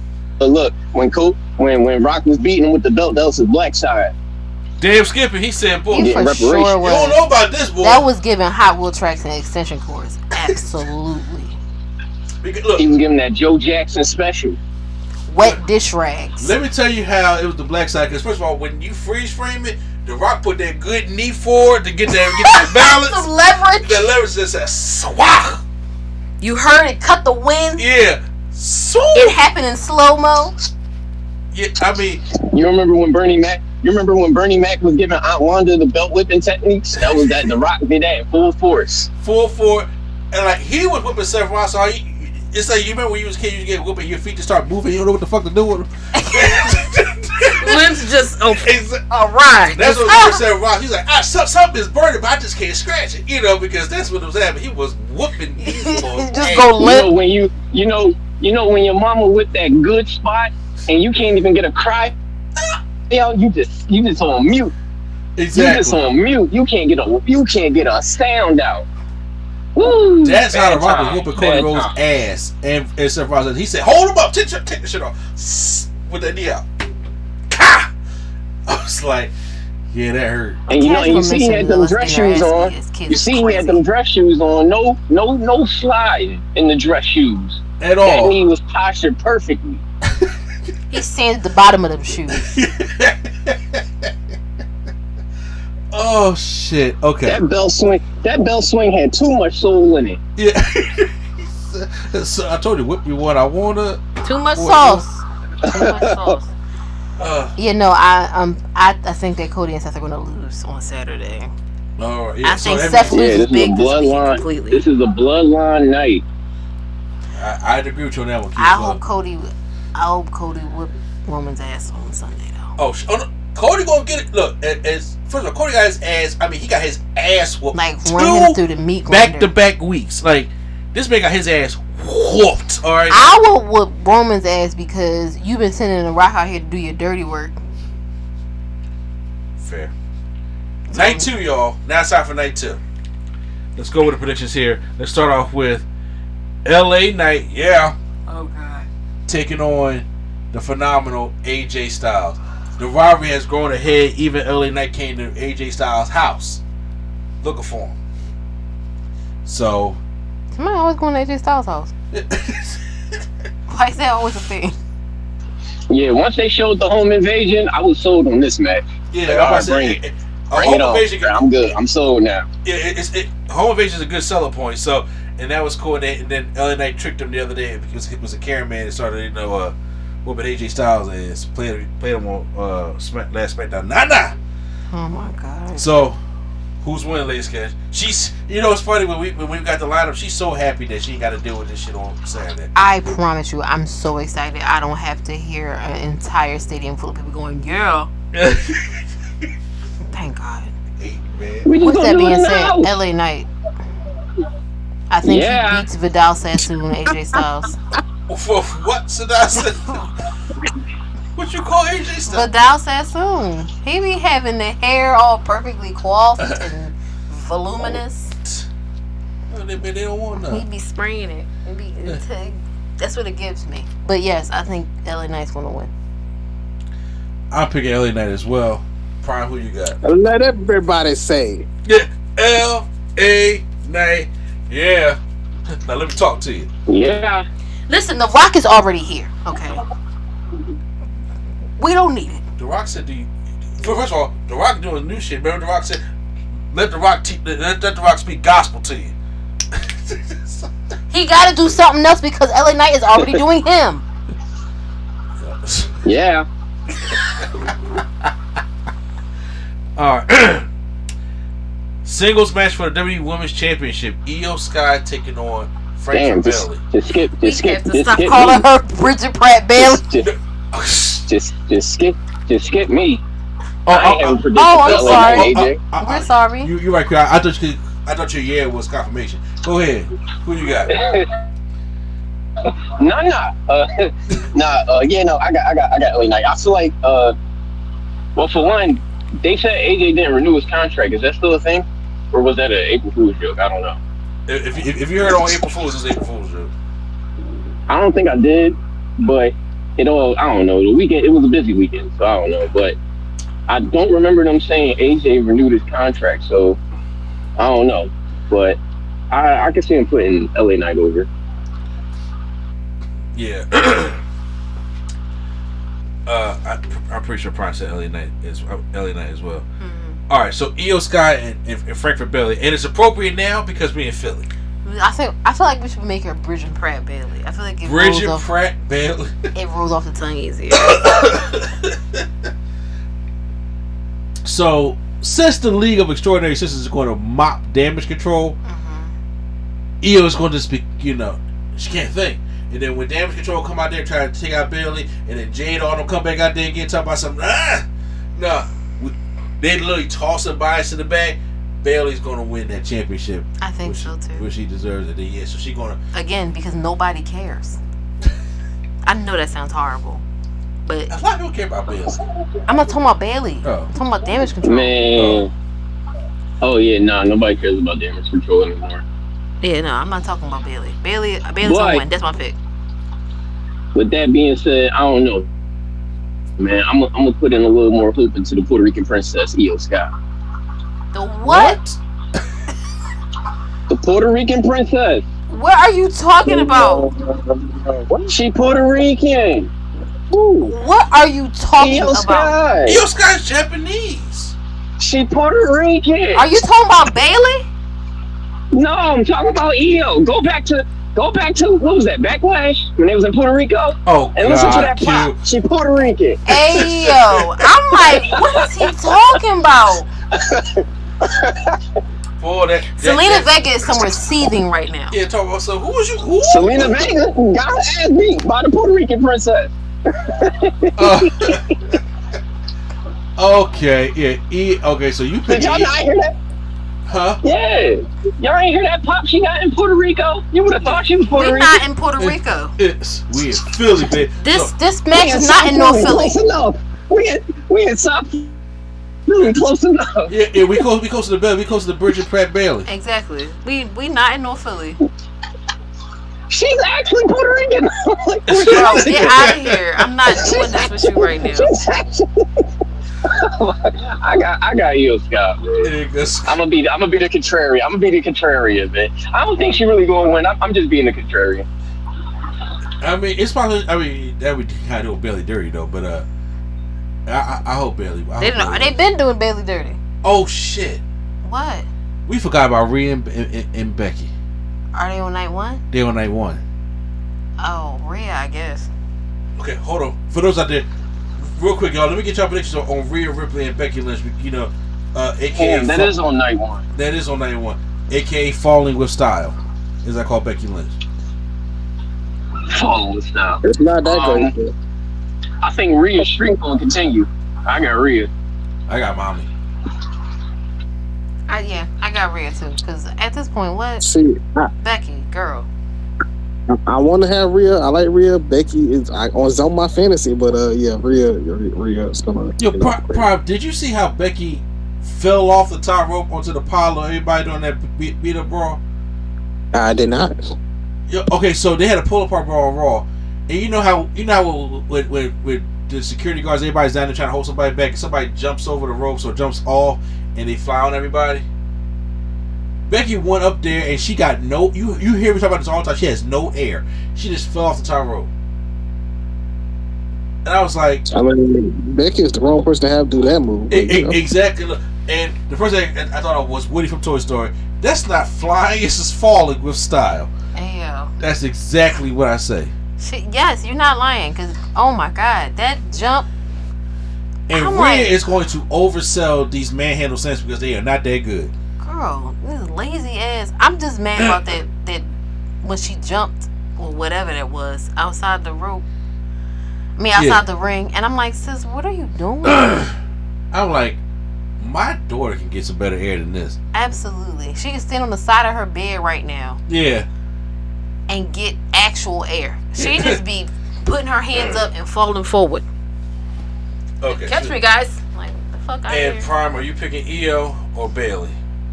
When Rock was beating him with the belt, that was his black side." Damn, Skippy, he said, "Boy, you for sure you don't know about this, boy." That was giving Hot Wheel tracks and extension cords. Absolutely. Look, he was giving that Joe Jackson special. Wet dish rags. Let me tell you how it was the black side. Because first of all, when you freeze frame it, The Rock put that good knee forward to get that balance. Some leverage. That leverage just said swah. You heard it cut the wind. Yeah. It happened in slow mo. Yeah, I mean, you remember when Bernie Mac was giving Aunt Wanda the belt whipping techniques? That was that. The Rock did that in full force. And like he was whipping Seth Rollins. So it's like you remember when you was a kid, you get whipping, your feet just start moving. You don't know what the fuck to do with them. Lips just open. Exactly. All right. That's what we said. Ross. He's like, something is burning, but I just can't scratch it. You know, because that's what was happening. He was whooping these boys. Just go limp. You know when your mama with that good spot and you can't even get a cry. You just on mute. Exactly. You just on mute. You can't get a sound out. Woo, that's how The Rock was time. whooping Cody Rhodes' ass. And Seth Rollins, he said, "Hold him up, take the shit off with that knee out." Ha! I was like, "Yeah, that hurt." And you see he had them dress shoes on. You see he had them dress shoes on. No slide in the dress shoes at all. That knee was postured perfectly. He stands at the bottom of them shoes. Oh shit! Okay. That belt swing had too much soul in it. Yeah. So I told you, whip me what I wanna. Too much sauce. Too much sauce. I think that Cody and Seth are gonna lose on Saturday. All right. Yeah, I think Seth loses big this week completely. This is a bloodline night. I'd agree with you on that one. I hope Cody whip Roman's ass on Sunday though. Oh no. Cody gonna get it. Look, first of all, Cody got his ass. I mean, he got his ass whooped. Like run him through the meat grinder. Back-to-back weeks. Like this man got his ass whooped. All right. I will whoop Roman's ass because you've been sending The Rock out here to do your dirty work. Fair. Night 2, y'all. Now it's time for night 2. Let's go with the predictions here. Let's start off with LA Knight. Yeah. Oh God. Taking on the phenomenal AJ Styles. The rivalry has grown ahead. Even LA Knight came to AJ Styles' house looking for him. So, somebody always going to AJ Styles' house. Why is that always a thing? Yeah, once they showed the home invasion, I was sold on this match. Yeah, all right, bring it on. I'm good. I'm sold now. Yeah, home invasion is a good selling point. So, and that was cool. And then LA Knight tricked him the other day because it was a cameraman that started, whooping AJ Styles ass. Played him on last SmackDown. Nah. Oh my God. So, who's winning, ladies and gentlemen? She's, it's funny when we got the lineup. She's so happy that she ain't got to deal with this shit on Saturday. I promise you, I'm so excited. I don't have to hear an entire stadium full of people going, "Yeah." Thank God. Hey, man. With that being said, LA Knight. I think he beats Vidal Sassoon and AJ Styles. For what? What you call AJ Styles? Vidal Sassoon. He be having the hair all perfectly coiffed and voluminous. They don't want none. He be spraying it. That's what it gives me. But yes, I think LA Knight's gonna win. I'm picking LA Knight as well. Prime, who you got? Let everybody say. Yeah, LA Knight. Yeah. Now let me talk to you. Yeah. Listen, The Rock is already here. Okay. We don't need it. The Rock said, first of all, The Rock doing new shit. Remember, The Rock said, let The Rock speak gospel to you. He got to do something else because LA Knight is already doing him. Yeah. All right. Singles match for the WWE Women's Championship. Io Sky taking on Frank Bailey. Just skip. Stop calling her Bridget Pratt Bailey. Just skip me. I'm sorry. We're sorry. You're right, Chris. I thought your yeah was confirmation. Go ahead. Who you got? I got LA Knight. I feel like, well, for one, they said AJ didn't renew his contract. Is that still a thing, or was that an April Fool's joke? I don't know. If you heard on April Fool's, it's April Fool's joke. I don't think I did, but I don't know. The weekend, it was a busy weekend, so I don't know. But I don't remember them saying AJ renewed his contract, so I don't know. But I can see him putting LA Knight over. Yeah. I'm pretty sure Prime said LA Knight as well. Mm-hmm. All right, so Io Sky and Frankfurt Bailey, and it's appropriate now because we're in Philly. I feel like we should make her Bridget Pratt Bailey. I feel like it Bridget Pratt Bailey. It rolls off the tongue easier. So, since the League of Extraordinary Sisters is going to mop damage control, Io is going to speak. She can't think. And then when Damage Control come out there trying to take out Bailey, and then Jade on them come back out there again talking about something. They literally toss her bias to the back. Bailey's gonna win that championship. I think so too. Which she deserves it. Yeah, so she gonna again because nobody cares. I know that sounds horrible, but a lot of people care about Bailey. I'm not talking about Bailey. Oh. I'm talking about Damage Control. Man. Oh yeah, nah, nobody cares about Damage Control anymore. Yeah, no, I'm not talking about Bailey. Bailey's gonna win. That's my pick. With that being said, I don't know, man. I'm gonna put in a little more hoop into the Puerto Rican princess, Io Sky. The what? The Puerto Rican princess. What are you talking about? She Puerto Rican. Ooh. What are you talking about? Io Sky's Japanese. She Puerto Rican. Are you talking about Bailey? No, I'm talking about Io. Go back to what was that? Backlash when they was in Puerto Rico. Oh, and listen to that pop. She Puerto Rican. Hey yo, I'm like, what is he talking about? Selena Vega is somewhere seething right now. Yeah, talking about so who was you? Who? Selena Vega got her ass beat by the Puerto Rican princess. Okay, yeah. Okay, so you did y'all not hear that? Huh? Yeah. Y'all ain't hear that pop she got in Puerto Rico? You would have thought she was Puerto Rican. We're not in Puerto Rico. We in Philly, baby. This match is not in North Philly. Close enough. We in South Philly, close enough. Yeah, we close to the Bailey. We close to the Bridget Pratt Bailey. Exactly. We not in North Philly. She's actually Puerto Rican. Like, bro, get out of here. I'm not doing this with you right now. I got Io Sky, man. I'm gonna be the contrarian. I'm gonna be the contrarian, man. I don't think she really gonna win. I'm just being the contrarian. I mean, it's probably. I mean, that would kind of do Bailey dirty though. But I hope Bailey. They've been doing Bailey dirty. Oh shit! What? We forgot about Rhea and Becky. Are they on night one? They on night one. Oh, Rhea, I guess. Okay, hold on. For those out there. Real quick, y'all, let me get y'all predictions on Rhea Ripley and Becky Lynch. You know, aka that is on night one. That is on night one, aka Falling with Style, as I call Becky Lynch. Falling with Style. It's not that great. I think Rhea's streak gonna continue. I got Rhea. I got Mommy. I got Rhea too. Because at this point, what? See, Becky, girl. I want to have Rhea. I like Rhea. Becky is on my fantasy, but yeah, Rhea is gonna. Yo, Prime, did you see how Becky fell off the top rope onto the pile of everybody doing that beat up brawl? I did not. Yo, okay, so they had a pull apart brawl on Raw, and you know how with the security guards, everybody's down there trying to hold somebody back, and somebody jumps over the ropes or jumps off, and they fly on everybody. Becky went up there and she got no. You hear me talk about this all the time. She has no air. She just fell off the top rope. And I was like, I mean, Becky is the wrong person to have do that move. Exactly. And the first thing I thought of was Woody from Toy Story. That's not flying. It's just falling with style. Ew. That's exactly what I say. Yes, you're not lying. Cause oh my god, that jump. And Rhea is going to oversell these manhandle stunts because they are not that good. Girl, this lazy ass. I'm just mad about that when she jumped or whatever that was outside the rope. I mean, outside the ring, and I'm like, sis, what are you doing? I'm like, my daughter can get some better air than this. Absolutely, she can stand on the side of her bed right now. Yeah. And get actual air. She just be putting her hands up and falling forward. Okay. Catch me, guys. Like the fuck out And here. Prime, are you picking Io or Bailey?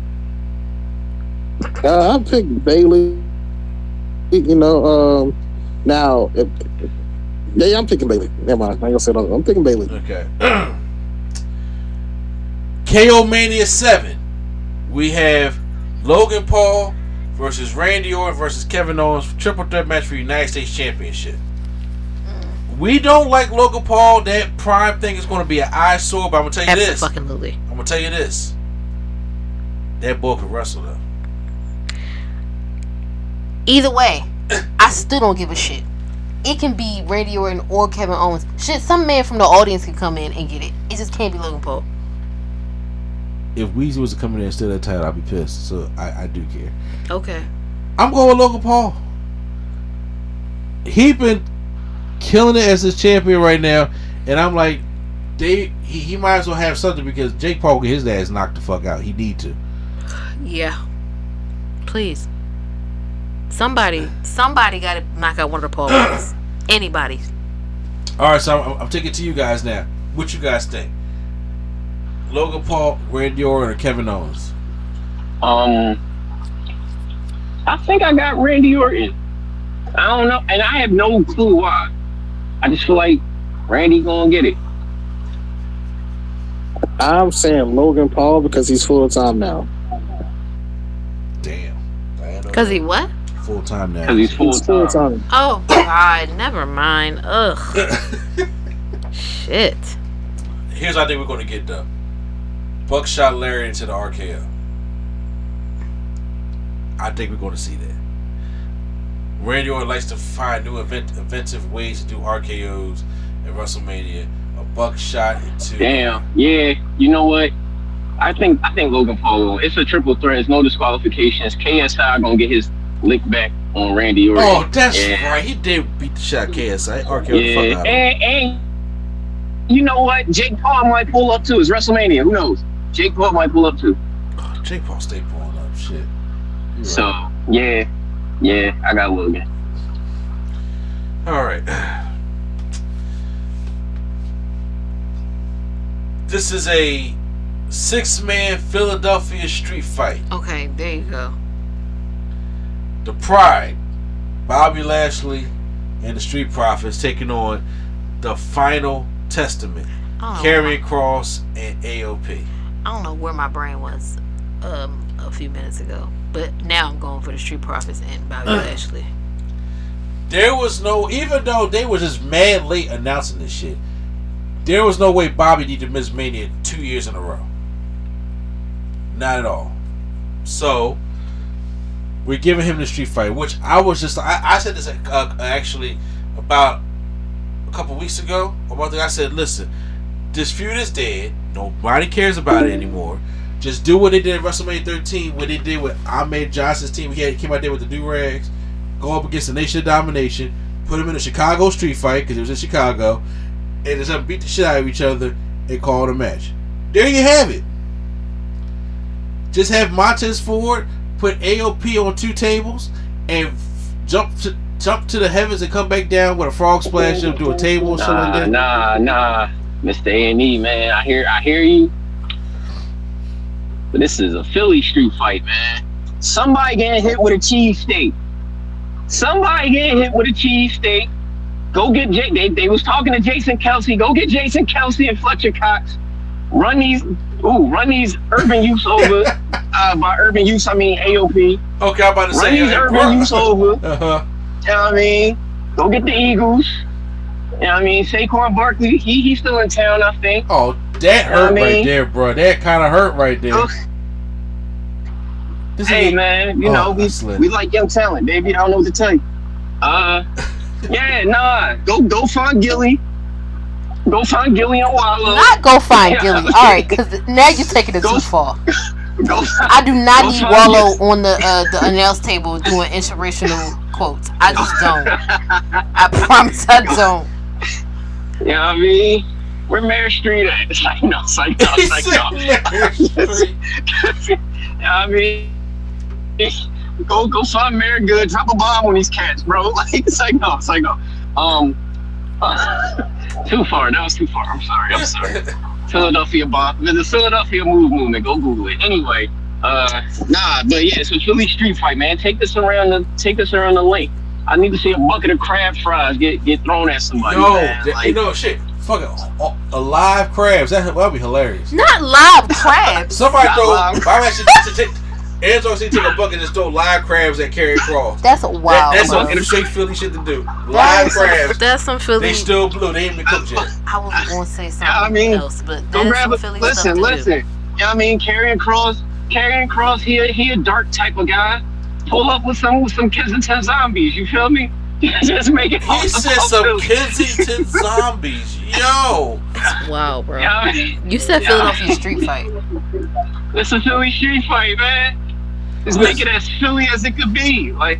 I picked Bailey. You know, now, yeah, I'm picking Bailey. Never mind. I ain't gonna say that. I'm picking Bailey. Okay. KO Mania 7. We have Logan Paul versus Randy Orton versus Kevin Owens triple threat match for United States Championship. We don't like Logan Paul. That Prime thing is going to be an eyesore, but I'm going to tell you this. Absolutely. I'm going to tell you this. That boy can wrestle, though. Either way, I still don't give a shit. It can be Randy Orton or Kevin Owens. Shit, some man from the audience can come in and get it. It just can't be Logan Paul. If Weezy was to come in there and steal that title, I'd be pissed. So I do care. Okay. I'm going with Logan Paul. he been killing it as his champion right now, and I'm like, he might as well have something because Jake Paul get his ass knocked the fuck out. He need to. Yeah. Please. Somebody got to knock out one of the Paul brothers. Anybody. All right, so I'm taking it to you guys now. What you guys think? Logan Paul, Randy Orton, or Kevin Owens? I think I got Randy Orton. I don't know, and I have no clue why. I just feel like Randy gonna get it. I'm saying Logan Paul because he's full time now. Damn. Because he what? Full time now. Because he's full time. Oh, God. Never mind. Ugh. Shit. Here's what I think we're going to get, though. Buckshot Larry into the RKO. I think we're going to see that. Randy Orton likes to find new inventive ways to do RKOs at WrestleMania. A buckshot into... Damn. Yeah. You know what? I think Logan Paul. It's a triple threat. It's no disqualifications. KSI gonna get his lick back on Randy Orton. Oh, that's right. He did beat the shot KSI. RKO the fuck out. And you know what? Jake Paul might pull up too. It's WrestleMania. Who knows? Jake Paul might pull up too. Oh, Jake Paul stay pulling up. Shit. You're so right. yeah, I got Logan. All right. This is a 6-man Philadelphia street fight. Okay, there you go. The Pride, Bobby Lashley, and the Street Profits taking on the Final Testament, Karrion Kross and AOP. I don't know where my brain was a few minutes ago, but now I'm going for the Street Profits and Bobby Lashley. There was no, even though they were just mad late announcing this shit, there was no way Bobby needed to miss Mania 2 years in a row. Not at all. So we're giving him the street fight, which I was just I said this actually about a couple weeks ago. I said, listen, this feud is dead. Nobody cares about it anymore. Just do what they did at WrestleMania 13, what they did with Ahmed Johnson's team. He came out there with the do-rags, go up against the Nation of Domination, put him in a Chicago street fight because it was in Chicago, and just beat the shit out of each other and call it a match. There you have it. Just have Montez Ford put AOP on 2 tables and jump to the heavens and come back down with a frog splash and do a table or something like that. Nah, Mr. A&E, man. I hear you. But this is a Philly street fight, man. Somebody getting hit with a cheesesteak. Go get they was talking to Jason Kelsey. Go get Jason Kelsey and Fletcher Cox. Run these urban youths over. By urban youths, I mean AOP. Okay, I'm about to say run these urban youths over. You know what I mean? Go get the Eagles. You know what I mean? Saquon Barkley, he's still in town, I think. Oh, that hurt right there, bro. That kind of hurt right there. Hey, man, you know, we like young talent, baby. I don't know what to tell you. Go find Gilly. Go find Gilly and Wallow. Not go find Gilly. All right, because now you're taking it too far. I do not need Wallow on the announce table doing inspirational quotes. I just don't. I promise I don't. You know what I mean? Where Mare Street at? It's like, no. You know what I mean? Go find Mare Good, drop a bomb on these cats, bro. It's like no. Too far. That was too far. I'm sorry. Philadelphia bomb. The Philadelphia movement. Go Google it. Anyway, but yeah, it's a Philly street fight, man. Take this around the lake. I need to see a bucket of crab fries get thrown at somebody. Shit. Fuck it. Live crabs. That'd be hilarious. Not live crabs. Somebody Enzo should take a bucket and just throw live crabs at Karrion Kross. That's a wild. That's some straight Philly shit to do. Live crabs. That's some Philly. They still blue. They ain't been cooked yet. I was going to say something else, but that's some Philly listen. Do. You know what I mean? Karrion Kross, he a dark type of guy. Pull up with some Kensington zombies. You feel me? Just make it. He said some Kensington zombies. Yo. Wow, bro. You know what I mean? You said Philadelphia street fight. It's a Philly street fight, man. Just make it as Philly as it could be. Like,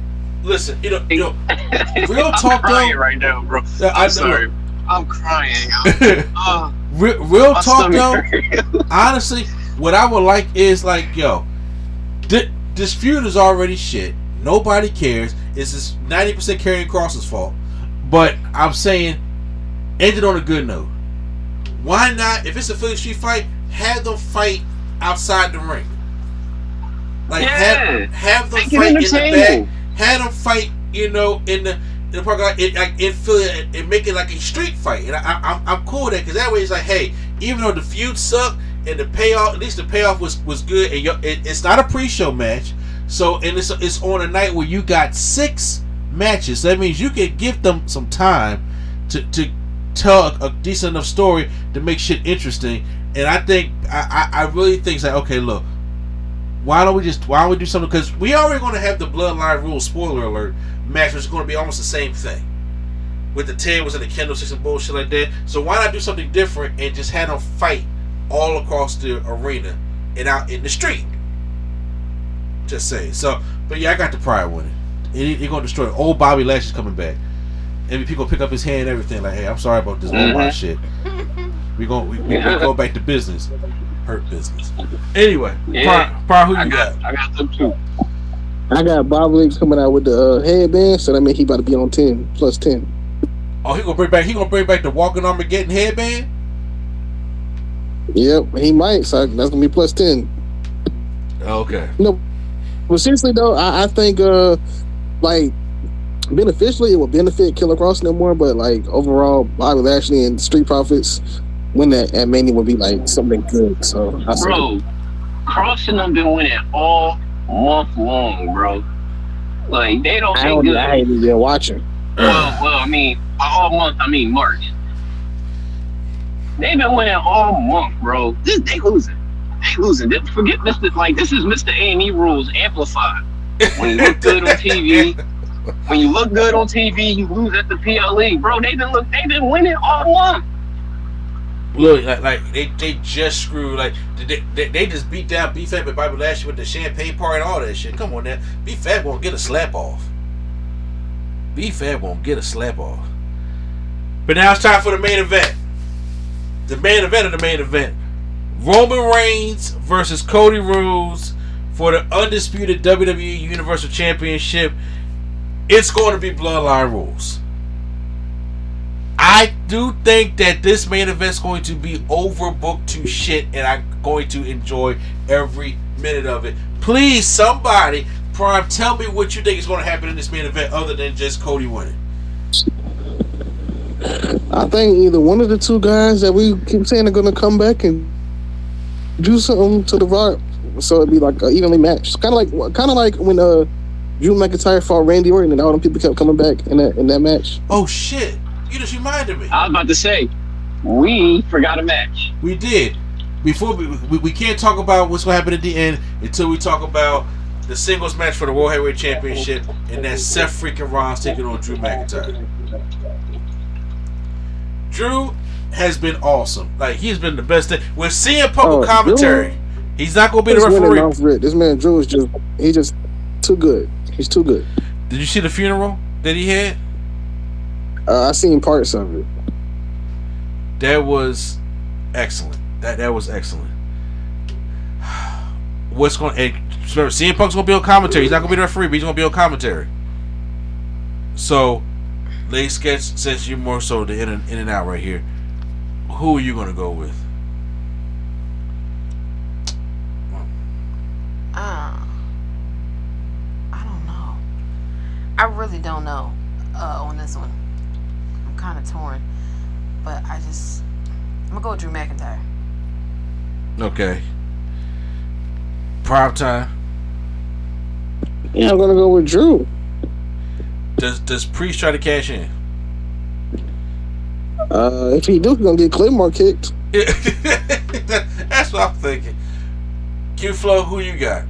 Listen, real I'm talk crying though. right now, bro. I'm sorry. I'm crying. Real talk though. Honestly, what I would like is like, yo, this feud is already shit. Nobody cares. It's just 90% Karrion Kross's fault. But I'm saying, end it on a good note. Why not? If it's a Philly Street fight, have them fight outside the ring. Like have them fight in the back. Have them fight, in the parking lot, in Philly, and make it like a street fight. And I'm cool with that, because that way it's like, hey, even though the feud sucked and the payoff, at least the payoff was good, and it's not a pre-show match. So, and it's on a night where you got 6 matches. That means you can give them some time to tell a decent enough story to make shit interesting. And I think I really think it's like, okay, look, why don't we do something? Because we already going to have the Bloodline Rules, spoiler alert, match, which is going to be almost the same thing with the tables and the candlesticks and bullshit like that. So why not do something different and just have them fight all across the arena and out in the street? Just saying. So, but yeah, I got the pride winning. He's going to destroy it. Old Bobby Lashley's coming back. And people pick up his hand and everything. Like, hey, I'm sorry about this old shit. We go back to business. Hurt business. Anyway, Pride, who you got? I got them too. I got Bob Lee coming out with the headband, so that means he about to be on 10 plus 10. Oh, he gonna bring back the Walking Armageddon headband? Yep, he might. So that's gonna be plus 10. Okay. No, but seriously though, I think like beneficially it will benefit Killer Kross no more, but like overall, Bobby Lashley and Street Profits win that at Mania would be like something good. So bro, Kross and them been winning all month long, bro. Like they don't get good. I ain't even watching. Well, I mean, all month. I mean March. They've been winning all month, bro. They losing. Forget Mr. Like this is Mr. A&E rules amplified. When you look good on TV, you lose at the PLE, bro. They've been winning all month. Look, like they just screwed. Like they just beat down B-Fab and Bobby Lashley with the champagne party and all that shit. Come on, now, B-Fab won't get a slap off. But now it's time for the main event. The main event of the main event: Roman Reigns versus Cody Rhodes for the undisputed WWE Universal Championship. It's going to be Bloodline Rules. I do think that this main event is going to be overbooked to shit, and I'm going to enjoy every minute of it. Please, somebody, Prime, tell me what you think is going to happen in this main event other than just Cody winning. I think either one of the two guys that we keep saying are going to come back and do something to the Rock, so it'd be like an evenly matched. Kind of like when Drew McIntyre fought Randy Orton, and all them people kept coming back in that match. Oh shit! You just reminded me. I was about to say, we forgot a match. We did. Before we can't talk about what's going to happen at the end until we talk about the singles match for the World Heavyweight Championship, and that's Seth freaking Rollins taking on Drew McIntyre. Drew has been awesome. Like, he's been the best thing. With CM Punk commentary, he's not going to be the referee. This man Drew is just too good. He's too good. Did you see the funeral that he had? I seen parts of it. That was excellent. That was excellent. What's going? Remember, CM Punk's going to be on commentary. He's not going to be the referee, but he's going to be on commentary. So, ladies, since you're more so the in and out right here, who are you going to go with? I don't know. I really don't know on this one. I'm kind of torn, but I'm gonna go with Drew McIntyre. Okay. Prime time. Yeah, I'm gonna go with Drew. Does Priest try to cash in? If he do, he's gonna get Claymore kicked. That's what I'm thinking. Q-Flow, who you got?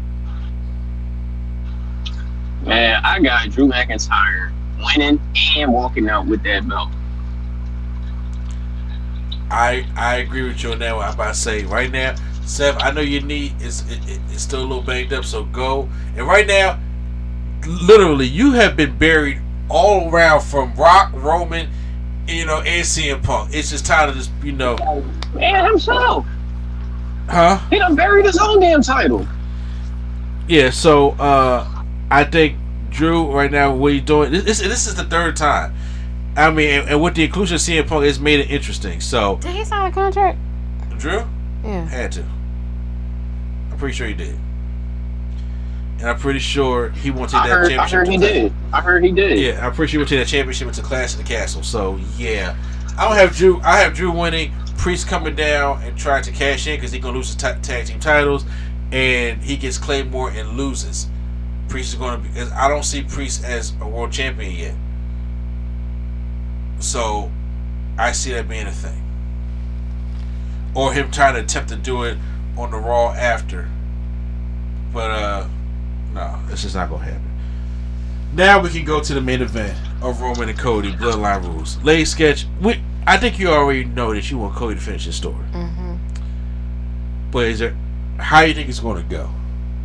Man, I got Drew McIntyre winning and walking out with that belt. I agree with you on that one. I'm about to say right now, Seth, I know your knee is still a little banged up, so go. And right now, literally, you have been buried all around from Rock, Roman, and CM Punk. It's just time to just, Man, himself. Huh? He done buried his own damn title. Yeah, so I think Drew right now, what he's doing, this is the third time. I mean, and with the inclusion of CM Punk, it's made it interesting. So Did he sign a contract? Drew? Yeah. Had to. I'm pretty sure he did. And I'm pretty sure he won't take that championship. I heard he did. Yeah, I'm pretty sure he will take that championship into Clash of the Castle. So yeah, I have Drew winning, Priest coming down and trying to cash in because he's gonna lose his tag team titles, and he gets Claymore and loses. Priest is gonna be. I don't see Priest as a world champion yet. So I see that being a thing, or him trying to attempt to do it on the Raw after. But no, this is not gonna happen. Now we can go to the main event of Roman and Cody, Bloodline Rules. Ladies Sketch, I think you already know that you want Cody to finish his story. Mm-hmm. But how do you think it's going to go?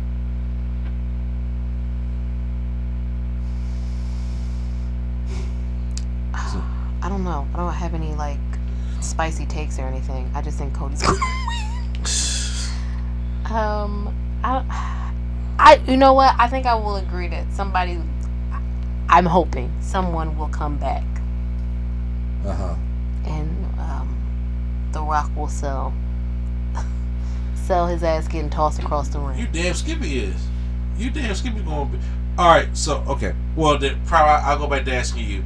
I don't know. I don't have any spicy takes or anything. I just think Cody's gonna win. You know what? I think I will agree that I'm hoping someone will come back. And The Rock will sell his ass getting tossed across the ring. You damn Skippy is. You damn Skippy going to be. Alright, so, okay. Well, then, probably I'll go back to asking you.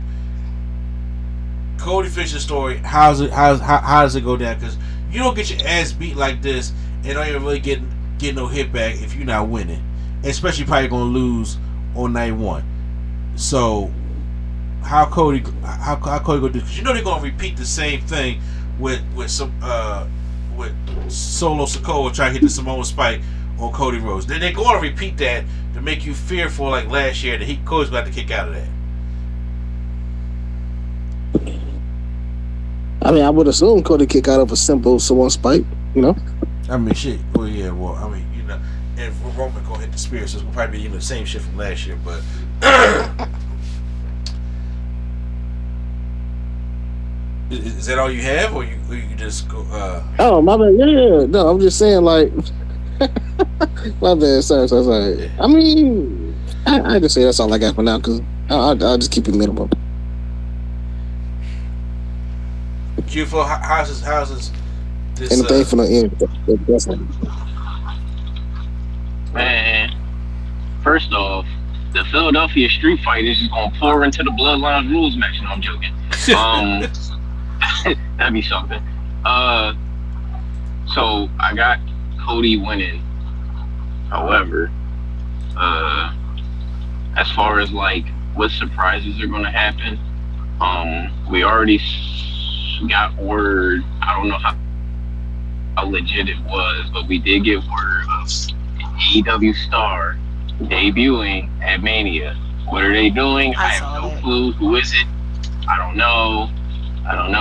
Cody finished the story. How does it go down? Because you don't get your ass beat like this and don't even really get no hit back if you're not winning. Especially probably going to lose on night one. So, how Cody go do? Because they're going to repeat the same thing with Solo Sikoa trying to hit the Samoan Spike on Cody Rhodes. Then they're going to repeat that to make you fearful like last year that Cody's got to kick out of that. I mean, I would assume Cody kick out of a simple Samoan Spike, I mean, shit. Well, yeah. Well, I mean, and Roman gonna hit the spear, so it's gonna probably be the same shit from last year. But is that all you have, or you just go? Oh my bad. Yeah. No, I'm just saying my bad. Sorry. I mean, I just say that's all I got for now because I'll just keep it minimal. Q4, how's this? And the thing for the end. Man, first off, the Philadelphia Street Fight is just gonna pour into the Bloodline Rules match. No, I'm joking. That'd be something. So I got Cody winning. However, as far as what surprises are gonna happen, we already got word. I don't know how legit it was, but we did get word of AEW Star debuting at Mania. What are they doing? I have no clue. Who is it? I don't know. I don't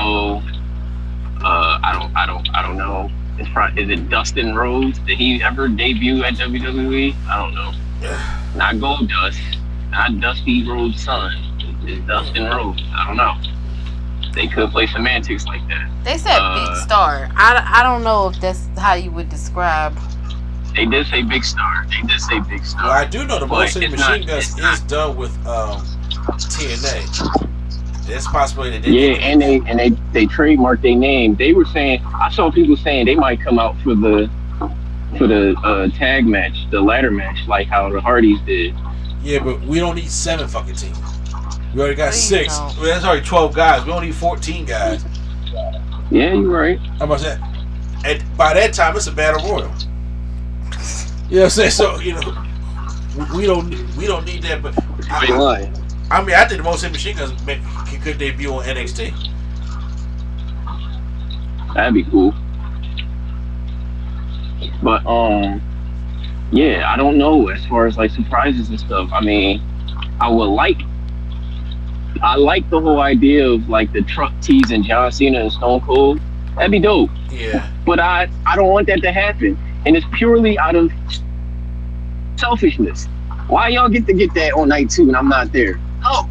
know. Is it Dustin Rhodes? Did he ever debut at WWE? I don't know. Not Goldust. Not Dusty Rhodes' son. It's Dustin Rhodes. I don't know. They could play semantics like that. They said big star. I don't know if that's how you would describe. They did say big star. Well, I do know the Motion Machine Guns is done with TNA. There's possibility that they trademarked their name. They were saying, I saw people saying they might come out for the tag match, the ladder match, like how the Hardys did. Yeah, but we don't need 7 fucking teams. We already got 6. Well, that's already 12 guys. We don't need 14 guys. Yeah, you're right. How about that? And by that time, it's a battle royal. You know what I'm saying? So we don't need that. But I think the Most Machine Guns could debut on NXT. That'd be cool. But yeah, I don't know as far as surprises and stuff. I mean, I like the whole idea of the truck teasing John Cena and Stone Cold. That'd be dope. Yeah. But I don't want that to happen. And it's purely out of selfishness. Why y'all get to get that on night 2 and I'm not there? No.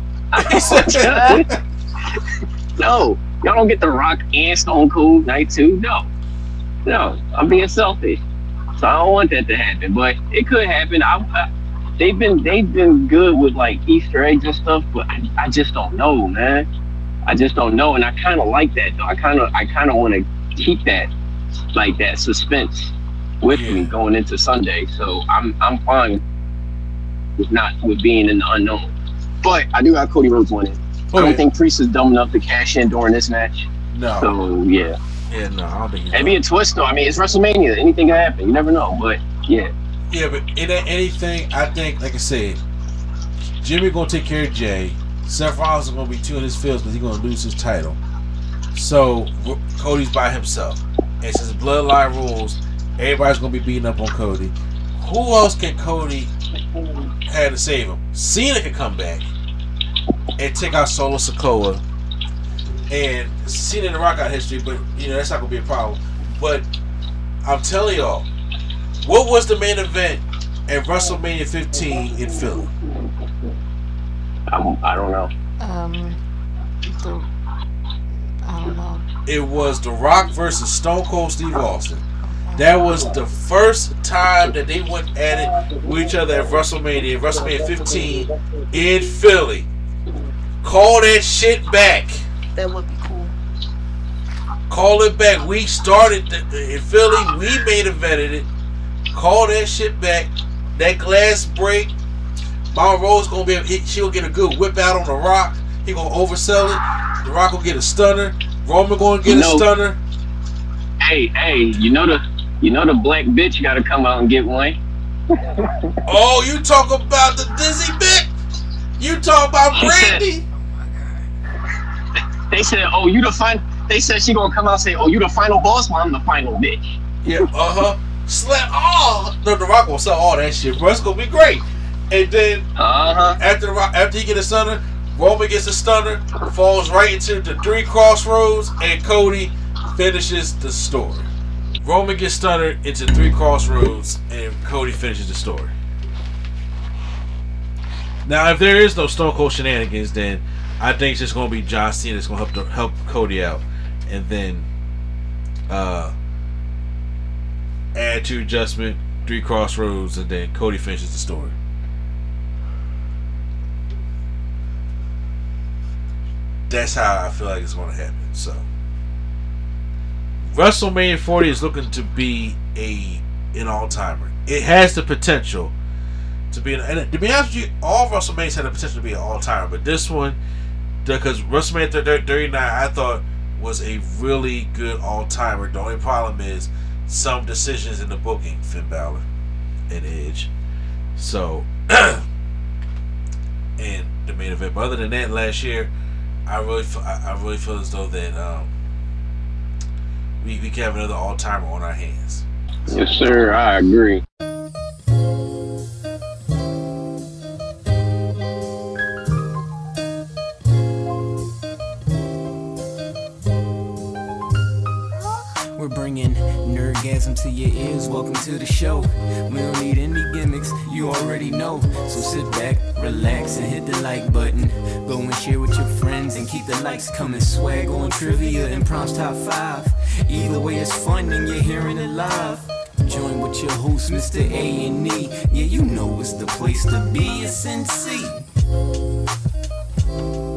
No. Y'all don't get The Rock and Stone Cold night 2. No. I'm being selfish. So I don't want that to happen, but it could happen. They've been good with like Easter eggs and stuff, but I just don't know, man. I just don't know, and I kind of like that though. I kind of want to keep that like that suspense with me going into Sunday. So I'm fine with being in the unknown. But I do have Cody Rhodes winning. I don't think Priest is dumb enough to cash in during this match. No. So yeah. Yeah, no, I don't think it'd be a twist though. I mean, it's WrestleMania. Anything can happen. You never know. But yeah. Yeah, but it ain't anything. I think, like I said, Jimmy gonna take care of Jay. Seth Rollins is gonna be two in his fields because he's gonna lose his title. So Cody's by himself, and since Bloodline rules, everybody's gonna be beating up on Cody. Who else can Cody have to save him? Cena can come back and take out Solo Sikoa. And Cena and The Rock got history, but that's not gonna be a problem. But I'm telling y'all, what was the main event at WrestleMania 15 in Philly? I don't know. I don't know. It was The Rock versus Stone Cold Steve Austin. That was the first time that they went at it with each other at WrestleMania 15 in Philly. Call that shit back. That would be cool. Call it back. We started in Philly. We main evented it. Call that shit back. That glass break. Mount Rose she'll get a good whip out on The Rock. He gonna oversell it. The Rock will get a stunner. Roman gonna get a stunner. Hey, you know the black bitch gotta come out and get one. Oh, you talk about the dizzy bitch? You talk about Brandy? They said, "Oh, you the final." They said she gonna come out and say, "Oh, you the final boss? Well, I'm the final bitch." Yeah, Slap. Oh, no, The Rock will sell all that shit, bro. It's gonna be great. And then after he get a stunner, Roman gets a stunner, falls right into the 3 Crossroads, and Cody finishes the story. Roman gets stunner into 3 Crossroads, and Cody finishes the story. Now, if there is no Stone Cold shenanigans, then I think it's just going to be John Cena that's going to help Cody out. And then add 2 adjustment, 3 Crossroads, and then Cody finishes the story. That's how I feel like it's going to happen. So WrestleMania 40 is looking to be an all-timer. It has the potential to be, and to be honest with you, all WrestleManias had the potential to be an all-timer, but this one, because WrestleMania 39, I thought was a really good all-timer. The only problem is some decisions in the booking, Finn Balor and Edge. So, and the main event. But other than that, last year, I really feel as though that we can have another all-timer on our hands. Yes, sir. I agree. We're bringing nerdgasm to your ears. Welcome to the show. We don't need any gimmicks, you already know. So sit back, relax, and hit the like button. Go and share with your friends and keep the likes coming. Swag on trivia and prompts top 5. Either way, it's fun and you're hearing it live. Join with your host, Mr. A&E. Yeah, you know it's the place to be. It's NC.